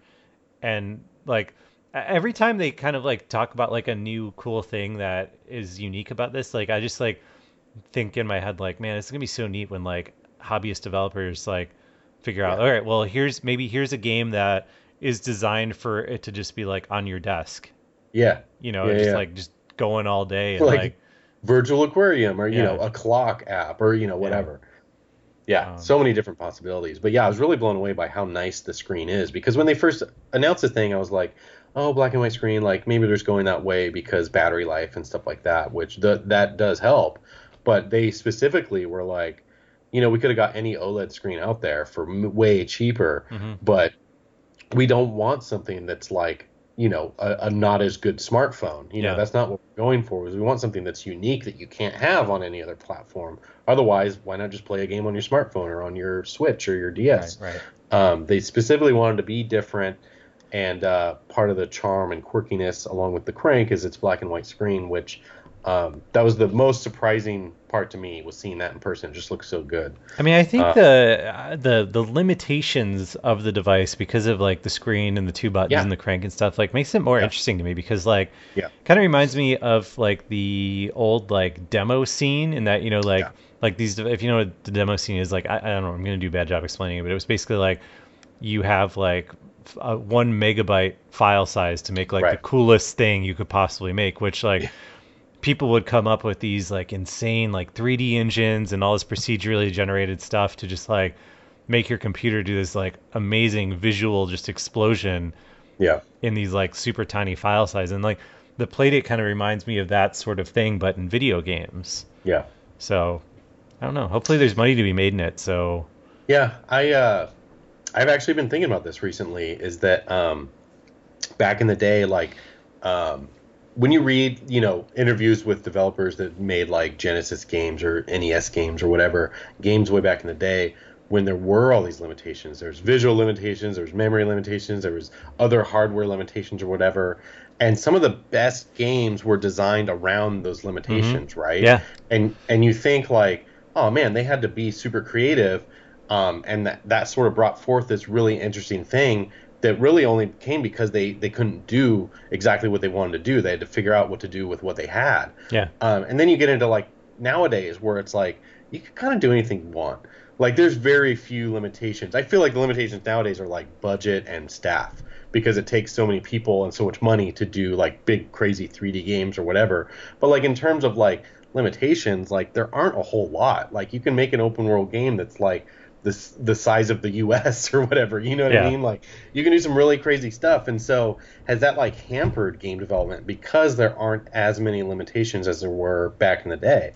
S3: And like e- every time they kind of like talk about like a new cool thing that is unique about this, like I just like think in my head like, man, it's gonna be so neat when like hobbyist developers like figure out,
S2: yeah,
S3: all right, well here's maybe here's a game that is designed for it to just be like on your desk,
S2: yeah,
S3: you know,
S2: yeah,
S3: just
S2: yeah.
S3: like just going all day and
S2: Like
S3: like
S2: Virtual Aquarium or, you know,
S3: yeah,
S2: a clock app or, you know,
S3: yeah.
S2: whatever. Yeah,
S3: Um,
S2: so many different possibilities. But yeah, I was really blown away by how nice the screen is because when they first announced the thing, I was like, oh, black and white screen, like maybe they're just going that way because battery life and stuff like that, which th- that does help. But they specifically were like, you know, we could have got any OLED screen out there for m- way cheaper,
S3: mhm.
S2: but we don't want something that's like, you know, a, a not as good smartphone. You know,
S3: Yeah,
S2: that's not what we're going for. Is we want something that's unique that you can't have on any other platform. Otherwise, why not just play a game on your smartphone or on your Switch or your
S3: right,
S2: D S?
S3: right.
S2: Um, they specifically wanted to be different, and uh, part of the charm and quirkiness, along with the crank, is its black and white screen, which um, that was the most surprising part to me was seeing that in person. It just looks so good.
S3: I mean, I think
S2: Uh,
S3: the uh, the the limitations of the device because of like the screen and the two buttons
S2: yeah,
S3: and the crank and stuff like makes it more
S2: yeah,
S3: interesting to me because like
S2: yeah,
S3: kind of reminds me of like the old like demo scene in that you know like
S2: yeah,
S3: like these if you know what the demo scene is like I, I don't know I'm gonna do a bad job explaining it but it was basically like you have like f- a one megabyte file size to make like the
S2: right,
S3: coolest thing you could possibly make which like people would come up with these like insane like three D engines and all this procedurally generated stuff to just like make your computer do this like amazing visual just explosion
S2: yeah,
S3: in these like super tiny file size and like the Playdate kind of reminds me of that sort of thing but in video games.
S2: yeah,
S3: So I don't know. Hopefully there's money to be made in it. So
S2: yeah. I uh, I've actually been thinking about this recently. Is that um, back in the day, like um, when you read, you know, interviews with developers that made like Genesis games or N E S games or whatever games way back in the day, when there were all these limitations, there's visual limitations, there's memory limitations, there was other hardware limitations or whatever, and some of the best games were designed around those
S3: hmm
S2: limitations, right?
S3: yeah,
S2: And and you think like, oh man, they had to be super creative, um, and that that sort of brought forth this really interesting thing that really only came because they they couldn't do exactly what they wanted to do. They had to figure out what to do with what they had.
S3: yeah,
S2: Um, and then you get into like nowadays where it's like you can kind of do anything you want. Like there's very few limitations. I feel like the limitations nowadays are like budget and staff because it takes so many people and so much money to do like big crazy three D games or whatever. But like in terms of like limitations, like there aren't a whole lot. Like you can make an open world game that's like the the size of the U S or whatever. You know what I
S3: yeah.
S2: mean? Like you can do some really crazy stuff. And so has that like hampered game development because there aren't as many limitations as there were back in the day?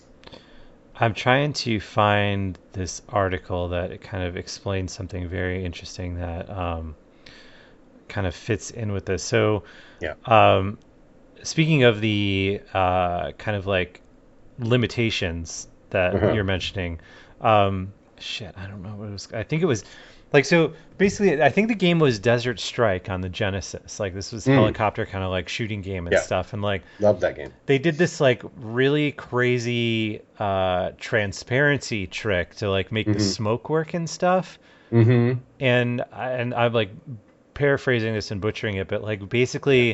S3: I'm trying to find this article that it kind of explains something very interesting that um, kind of fits in with this. So,
S2: Yeah.
S3: um, speaking of the uh, kind of like limitations that
S2: Uh-huh.
S3: you're mentioning, um, shit, I don't know what it was. I think it was Like, so basically, I think the game was Desert Strike on the Genesis. Like, this was
S2: Mm.
S3: helicopter kind of like shooting game and
S2: Yeah.
S3: stuff. And like,
S2: Love that game.
S3: they did this like really crazy uh, transparency trick to like make the
S2: Mhm.
S3: smoke work and stuff.
S2: Mm-hmm.
S3: And I- and I'm like paraphrasing this and butchering it, but like basically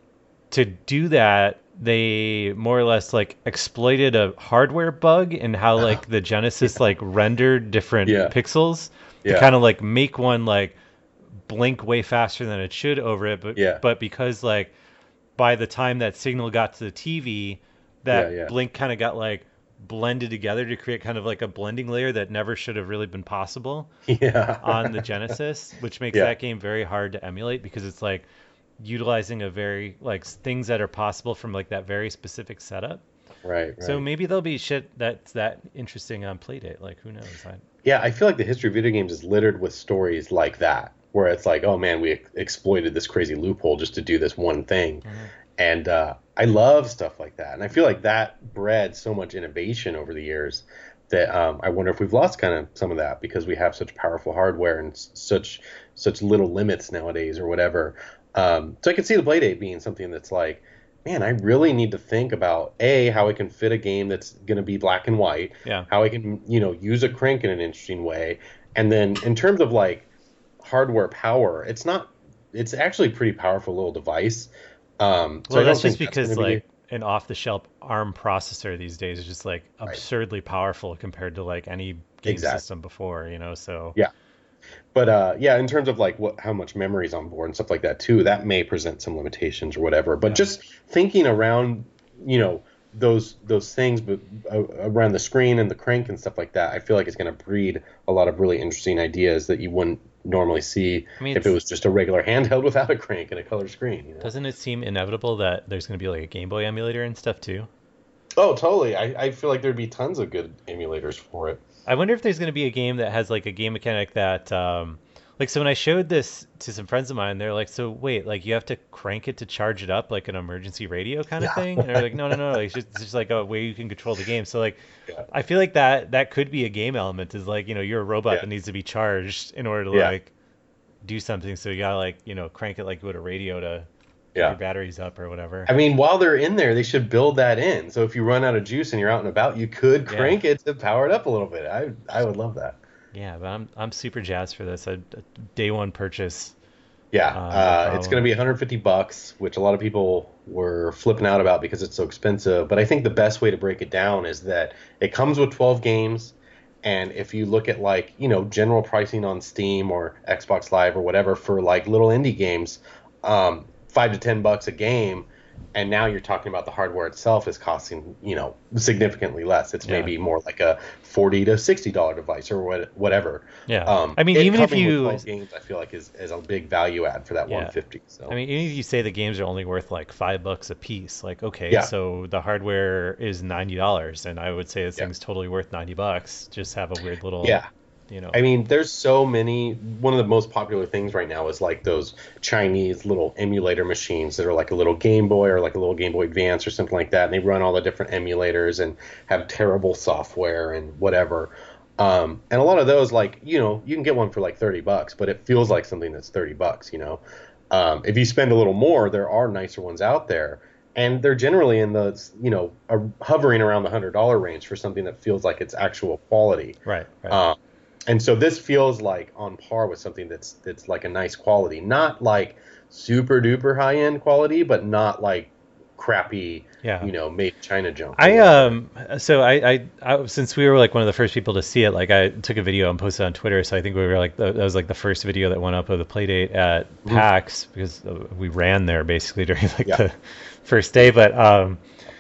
S3: to do that, they more or less like exploited a hardware bug in how like the Genesis like rendered different
S2: Yeah.
S3: pixels to
S2: Yeah.
S3: kind of like make one like blink way faster than it should over it, but
S2: Yeah.
S3: but because like by the time that signal got to the T V, that
S2: Yeah, yeah.
S3: blink kind of got like blended together to create kind of like a blending layer that never should have really been possible
S2: Yeah.
S3: on the Genesis, which makes
S2: Yeah.
S3: that game very hard to emulate because it's like utilizing a very like s- things that are possible from like that very specific setup.
S2: Right. Right.
S3: So maybe there'll be shit that's that interesting on Playdate. Like who knows? I,
S2: Yeah, I feel like the history of video games is littered with stories like that, where it's like, oh man, we ex- exploited this crazy loophole just to do this one thing. And uh, I love stuff like that. And I feel like that bred so much innovation over the years that um, I wonder if we've lost kind of some of that because we have such powerful hardware and s- such such little limits nowadays or whatever. Um, so I could see the Playdate being something that's like, man, I really need to think about A, how I can fit a game that's going to be black and white,
S3: yeah.
S2: how I can, you know, use a crank in an interesting way. And then in terms of like hardware power, it's not, it's actually a pretty powerful little device. Um, so
S3: Well,
S2: I don't
S3: that's just
S2: think that's
S3: because
S2: gonna be-
S3: like an off-the-shelf ARM processor these days is just like absurdly powerful compared to like any game
S2: Exactly.
S3: system before, you know. So
S2: Yeah. But uh, yeah, in terms of like what how much memory is on board and stuff like that too, that may present some limitations or whatever. But
S3: Yeah.
S2: just thinking around, you know, those those things, but uh, around the screen and the crank and stuff like that, I feel like it's going to breed a lot of really interesting ideas that you wouldn't normally see
S3: I mean,
S2: if it
S3: it's-
S2: was just a regular handheld without a crank and a color screen. You know?
S3: doesn't it seem inevitable that there's going to be like a Game Boy emulator and stuff too?
S2: Oh, totally. I, I feel like there'd be tons of good emulators for it.
S3: I wonder if there's going to be a game that has like a game mechanic that, um, like, so when I showed this to some friends of mine, they're like, so wait, like you have to crank it to charge it up like an emergency radio kind of
S2: Yeah.
S3: thing? And they're like, no, no, no, like, it's just, it's just like a way you can control the game. So like,
S2: Yeah.
S3: I feel like that that could be a game element is like, you know, you're a robot
S2: Yeah.
S3: that needs to be charged in order to
S2: Yeah.
S3: like do something. So you gotta like, you know, crank it like you would a radio to get
S2: Yeah.
S3: your batteries up or whatever.
S2: I mean, while they're in there, they should build that in. So if you run out of juice and you're out and about, you could
S3: Yeah.
S2: crank it to power it up a little bit. I I would love that.
S3: Yeah, but I'm I'm super jazzed for this. A, a day one purchase.
S2: Yeah,
S3: Uh, no
S2: uh,
S3: problem.
S2: it's going to be one hundred fifty bucks, which a lot of people were flipping out about because it's so expensive. But I think the best way to break it down is that it comes with twelve games, and if you look at like you know general pricing on Steam or Xbox Live or whatever for like little indie games, um, five to ten bucks a game, and now you're talking about the hardware itself is costing you know significantly less. It's
S3: Yeah.
S2: maybe more like a forty to sixty dollar device or what, whatever.
S3: Yeah.
S2: Um,
S3: I mean,
S2: it
S3: even if
S2: coming with
S3: you,
S2: twelve games, I feel like is, is a big value add for that
S3: Yeah.
S2: one fifty. So
S3: I mean, even if you say the games are only worth like five bucks a piece, like okay,
S2: Yeah.
S3: so the hardware is ninety dollars, and I would say this
S2: Yeah.
S3: thing's totally worth ninety bucks. Just have a weird little,
S2: yeah,
S3: you know.
S2: I mean, there's so many. One of the most popular things right now is like those Chinese little emulator machines that are like a little Game Boy or like a little Game Boy Advance or something like that, and they run all the different emulators and have terrible software and whatever. Um, and a lot of those, like you know, you can get one for like thirty bucks, but it feels like something that's thirty bucks. You know, um, if you spend a little more, there are nicer ones out there. And they're generally in the, you know, uh, hovering around the one hundred dollar range for something that feels like it's actual quality.
S3: Right. Right.
S2: Um, and so this feels like on par with something that's that's like a nice quality, not like super duper high end quality, but not like crappy,
S3: Yeah.
S2: you know, made in China junk.
S3: I um so I, I I since we were like one of the first people to see it, like I took a video and posted it on Twitter. So I think we were like the, that was like the first video that went up of the Playdate at
S2: Mhm.
S3: PAX because uh, we ran there basically during like
S2: Yeah.
S3: the first day. But um,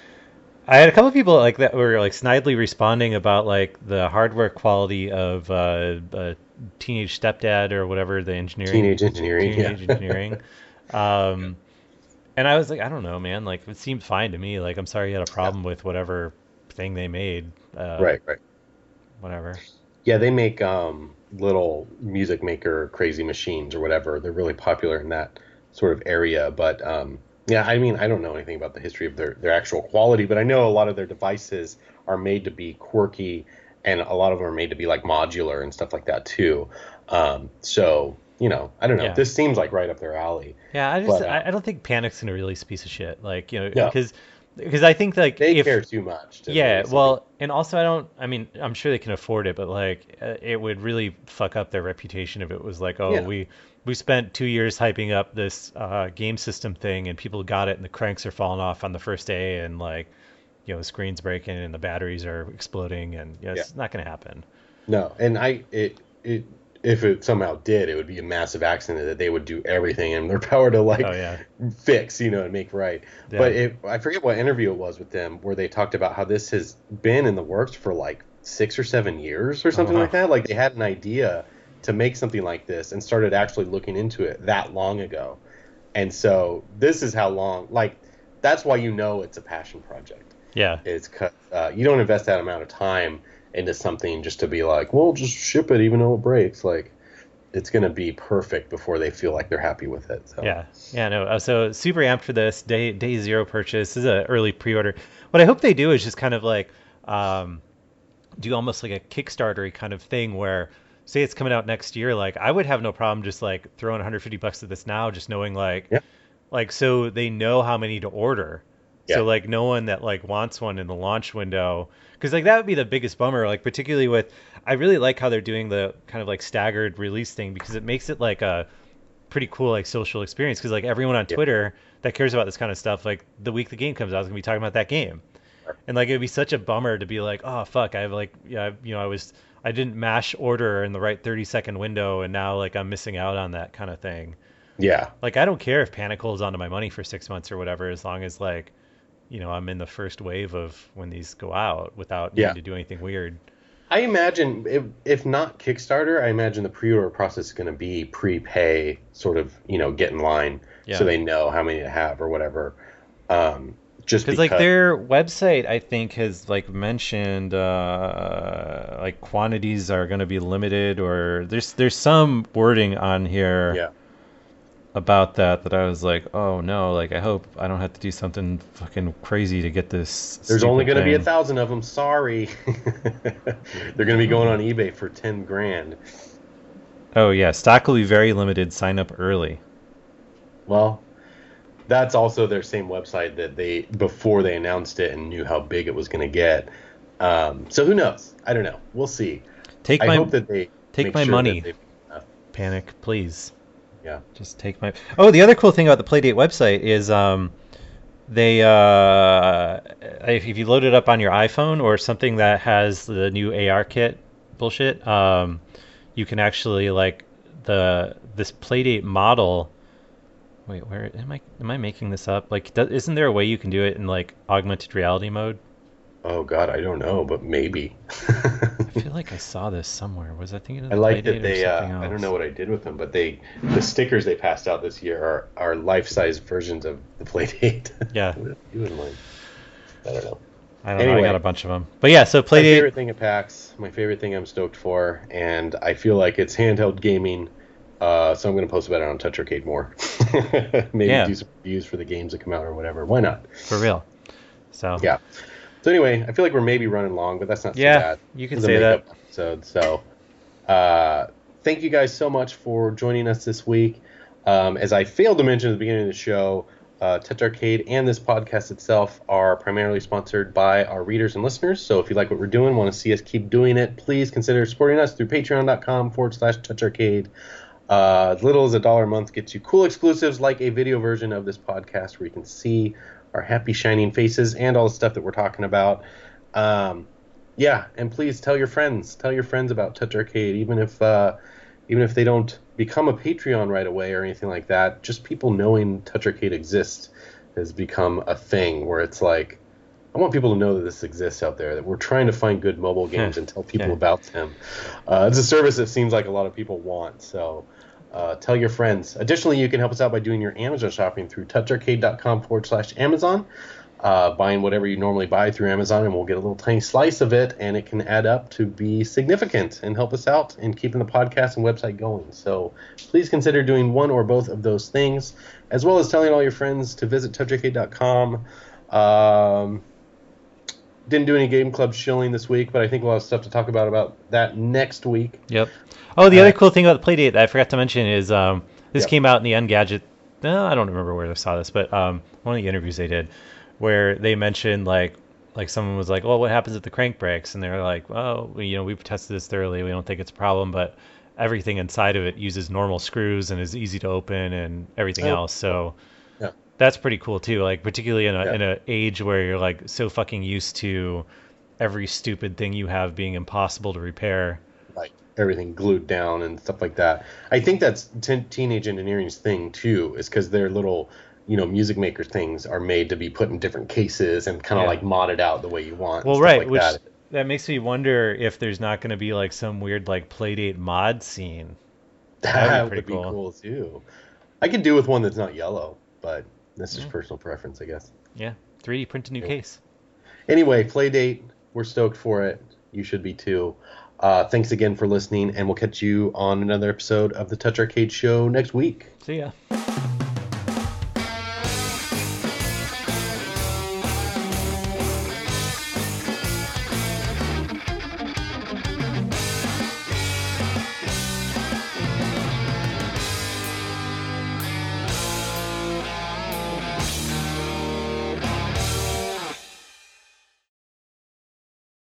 S3: I had a couple of people like that were like snidely responding about like the hardware quality of uh, uh Teenage Stepdad or whatever the engineering
S2: Teenage Engineering,
S3: Teenage
S2: yeah.
S3: Engineering. Um, and I was like, I don't know, man. Like, it seemed fine to me. Like, I'm sorry you had a problem with whatever thing they made. Uh,
S2: right, right.
S3: Whatever.
S2: Yeah, they make um, little music maker crazy machines or whatever. They're really popular in that sort of area. But um, yeah, I mean, I don't know anything about the history of their, their actual quality, but I know a lot of their devices are made to be quirky, and a lot of them are made to be like modular and stuff like that too. Um, so, you know, I don't know.
S3: Yeah.
S2: This seems like right up their alley.
S3: Yeah, I just
S2: But, uh,
S3: I, I don't think Panic's gonna release a piece of shit. Like, you know,
S2: No.
S3: because because I think like
S2: They
S3: if
S2: care too much. To
S3: yeah,
S2: release
S3: well, and also I don't. I mean, I'm sure they can afford it, but like, uh, it would really fuck up their reputation if it was like, oh,
S2: Yeah.
S3: we we spent two years hyping up this uh, game system thing, and people got it, and the cranks are falling off on the first day, and like, you know, the screen's breaking, and the batteries are exploding, and yeah, it's not gonna happen.
S2: No, and I it it if it somehow did, it would be a massive accident that they would do everything in their power to like
S3: Oh yeah,
S2: fix, you know, and make right.
S3: Yeah.
S2: But it, I forget what interview it was with them where they talked about how this has been in the works for like six or seven years or something
S3: Uh-huh.
S2: like that. Like they had an idea to make something like this and started actually looking into it that long ago. And so this is how long, like that's why you know it's a passion project.
S3: yeah,
S2: It's 'cause, uh, you don't invest that amount of time into something just to be like, well, just ship it even though it breaks. Like it's gonna be perfect before they feel like they're happy with it. So.
S3: yeah, yeah. No, uh, so super amped for this day day zero purchase. This is an early pre-order. What I hope they do is just kind of like um, do almost like a Kickstarter kind of thing where say it's coming out next year. Like I would have no problem just like throwing one hundred fifty bucks at this now, just knowing like
S2: Yeah.
S3: like so they know how many to order.
S2: Yeah.
S3: So like no one that like wants one in the launch window, because like that would be the biggest bummer. Like particularly with, I really like how they're doing the kind of like staggered release thing because it makes it like a pretty cool like social experience. Because like everyone on
S2: Yeah.
S3: Twitter that cares about this kind of stuff, like the week the game comes out, is gonna be talking about that game,
S2: Sure.
S3: and like it'd be such a bummer to be like, oh fuck, I have like yeah, you know, I was I didn't mash order in the right thirty second window, and now like I'm missing out on that kind of thing.
S2: Yeah.
S3: Like I don't care if Panic holds onto my money for six months or whatever, as long as like, you know, I'm in the first wave of when these go out without needing
S2: Yeah.
S3: to do anything weird.
S2: I imagine if, if not Kickstarter, I imagine the pre-order process is going to be prepay, sort of, you know, get in line
S3: Yeah.
S2: so they know how many to have or whatever. Um, just
S3: Because
S2: because,
S3: like their website, I think has like mentioned uh, like quantities are going to be limited, or there's there's some wording on here
S2: yeah,
S3: about that that I was like, oh no, like I hope I don't have to do something fucking crazy to get this.
S2: there's only
S3: stupid
S2: going to be a
S3: thing.
S2: thousand of them. Sorry, they're going to be going on eBay for ten grand.
S3: Oh yeah, stock will be very limited. Sign up early.
S2: Well, that's also their same website that they before they announced it and knew how big it was going to get. Um, so who knows? I don't know. We'll see.
S3: Take
S2: I
S3: my
S2: hope that they
S3: take
S2: make
S3: my
S2: sure
S3: money.
S2: that they- uh,
S3: Panic, please.
S2: yeah.
S3: Just take my. Oh, the other cool thing about the Playdate website is um, they uh, if if you load it up on your iPhone or something that has the new A R kit bullshit, um, you can actually like the this Playdate model. Wait, where am I? Am I making this up? Like, do, isn't there a way you can do it in like augmented reality mode?
S2: Oh God, I don't know, but maybe.
S3: I feel like I saw this somewhere. Was I thinking of
S2: I
S3: the
S2: like
S3: Playdate
S2: that
S3: or
S2: they. Uh,
S3: something else?
S2: I don't know what I did with them, but they the stickers they passed out this year are, are life-size versions of the Playdate.
S3: Yeah.
S2: What did I do with mine? I don't know.
S3: I don't know.
S2: Anyway.
S3: I got a bunch of them. But yeah, so
S2: My
S3: Playdate.
S2: favorite thing at PAX, my favorite thing I'm stoked for, and I feel like it's handheld gaming. Uh, so I'm going to post about it on Touch Arcade more. Maybe
S3: Yeah.
S2: do some reviews for the games that come out or whatever. Why not?
S3: For real. So
S2: Yeah. So anyway, I feel like we're maybe running long, but that's not
S3: Yeah,
S2: so bad.
S3: you can
S2: It's a
S3: say that.
S2: makeup episode. So uh, thank you guys so much for joining us this week. Um, as I failed to mention at the beginning of the show, uh, Touch Arcade and this podcast itself are primarily sponsored by our readers and listeners. So if you like what we're doing, want to see us keep doing it, please consider supporting us through patreon.com forward slash Touch Arcade. Uh, as little as a dollar a month gets you cool exclusives like a video version of this podcast where you can see our happy shining faces and all the stuff that we're talking about. Um, yeah, and please tell your friends, tell your friends about Touch Arcade, even if uh, even if they don't become a Patreon right away or anything like that. Just people knowing Touch Arcade exists has become a thing where it's like, I want people to know that this exists out there, that we're trying to find good mobile games and tell people
S3: Yeah.
S2: about them. Uh, it's a service that seems like a lot of people want, so uh, tell your friends. Additionally, you can help us out by doing your Amazon shopping through toucharcade.com forward slash Amazon, uh, buying whatever you normally buy through Amazon, and we'll get a little tiny slice of it, and it can add up to be significant and help us out in keeping the podcast and website going. So please consider doing one or both of those things, as well as telling all your friends to visit touch arcade dot com. Um, didn't do any Game Club shilling this week, but I think a lot of stuff to talk about about that next week.
S3: Yep. Oh, the
S2: Uh,
S3: other cool thing about the Playdate that I forgot to mention is um, this
S2: Yep.
S3: came out in the Engadget. No, I don't remember where I saw this, but um, one of the interviews they did where they mentioned like like someone was like, "Well, what happens if the crank breaks?" And they're like, "Oh, we, you know, we've tested this thoroughly. We don't think it's a problem, but everything inside of it uses normal screws and is easy to open and everything
S2: Oh.
S3: else." So
S2: Yeah.
S3: that's pretty cool too. Like particularly in a
S2: Yeah.
S3: in a age where you're like so fucking used to every stupid thing you have being impossible to repair.
S2: Like everything glued down and stuff like that. I think that's t- teenage engineering's thing too, is because their little, you know, music maker things are made to be put in different cases and kind of
S3: Yeah.
S2: like modded out the way you want. and
S3: Well,
S2: stuff
S3: right,
S2: like
S3: which
S2: that.
S3: that makes me wonder if there's not going to be like some weird like Playdate mod scene. That'd be
S2: That
S3: pretty
S2: would be
S3: cool.
S2: cool too. I could do with one that's not yellow, but that's just
S3: Yeah.
S2: personal preference, I guess.
S3: Yeah, three D print a new
S2: Yeah.
S3: case.
S2: Anyway, Playdate, we're stoked for it. You should be too. Uh, thanks again for listening, and we'll catch you on another episode of the Touch Arcade Show next week.
S3: See ya.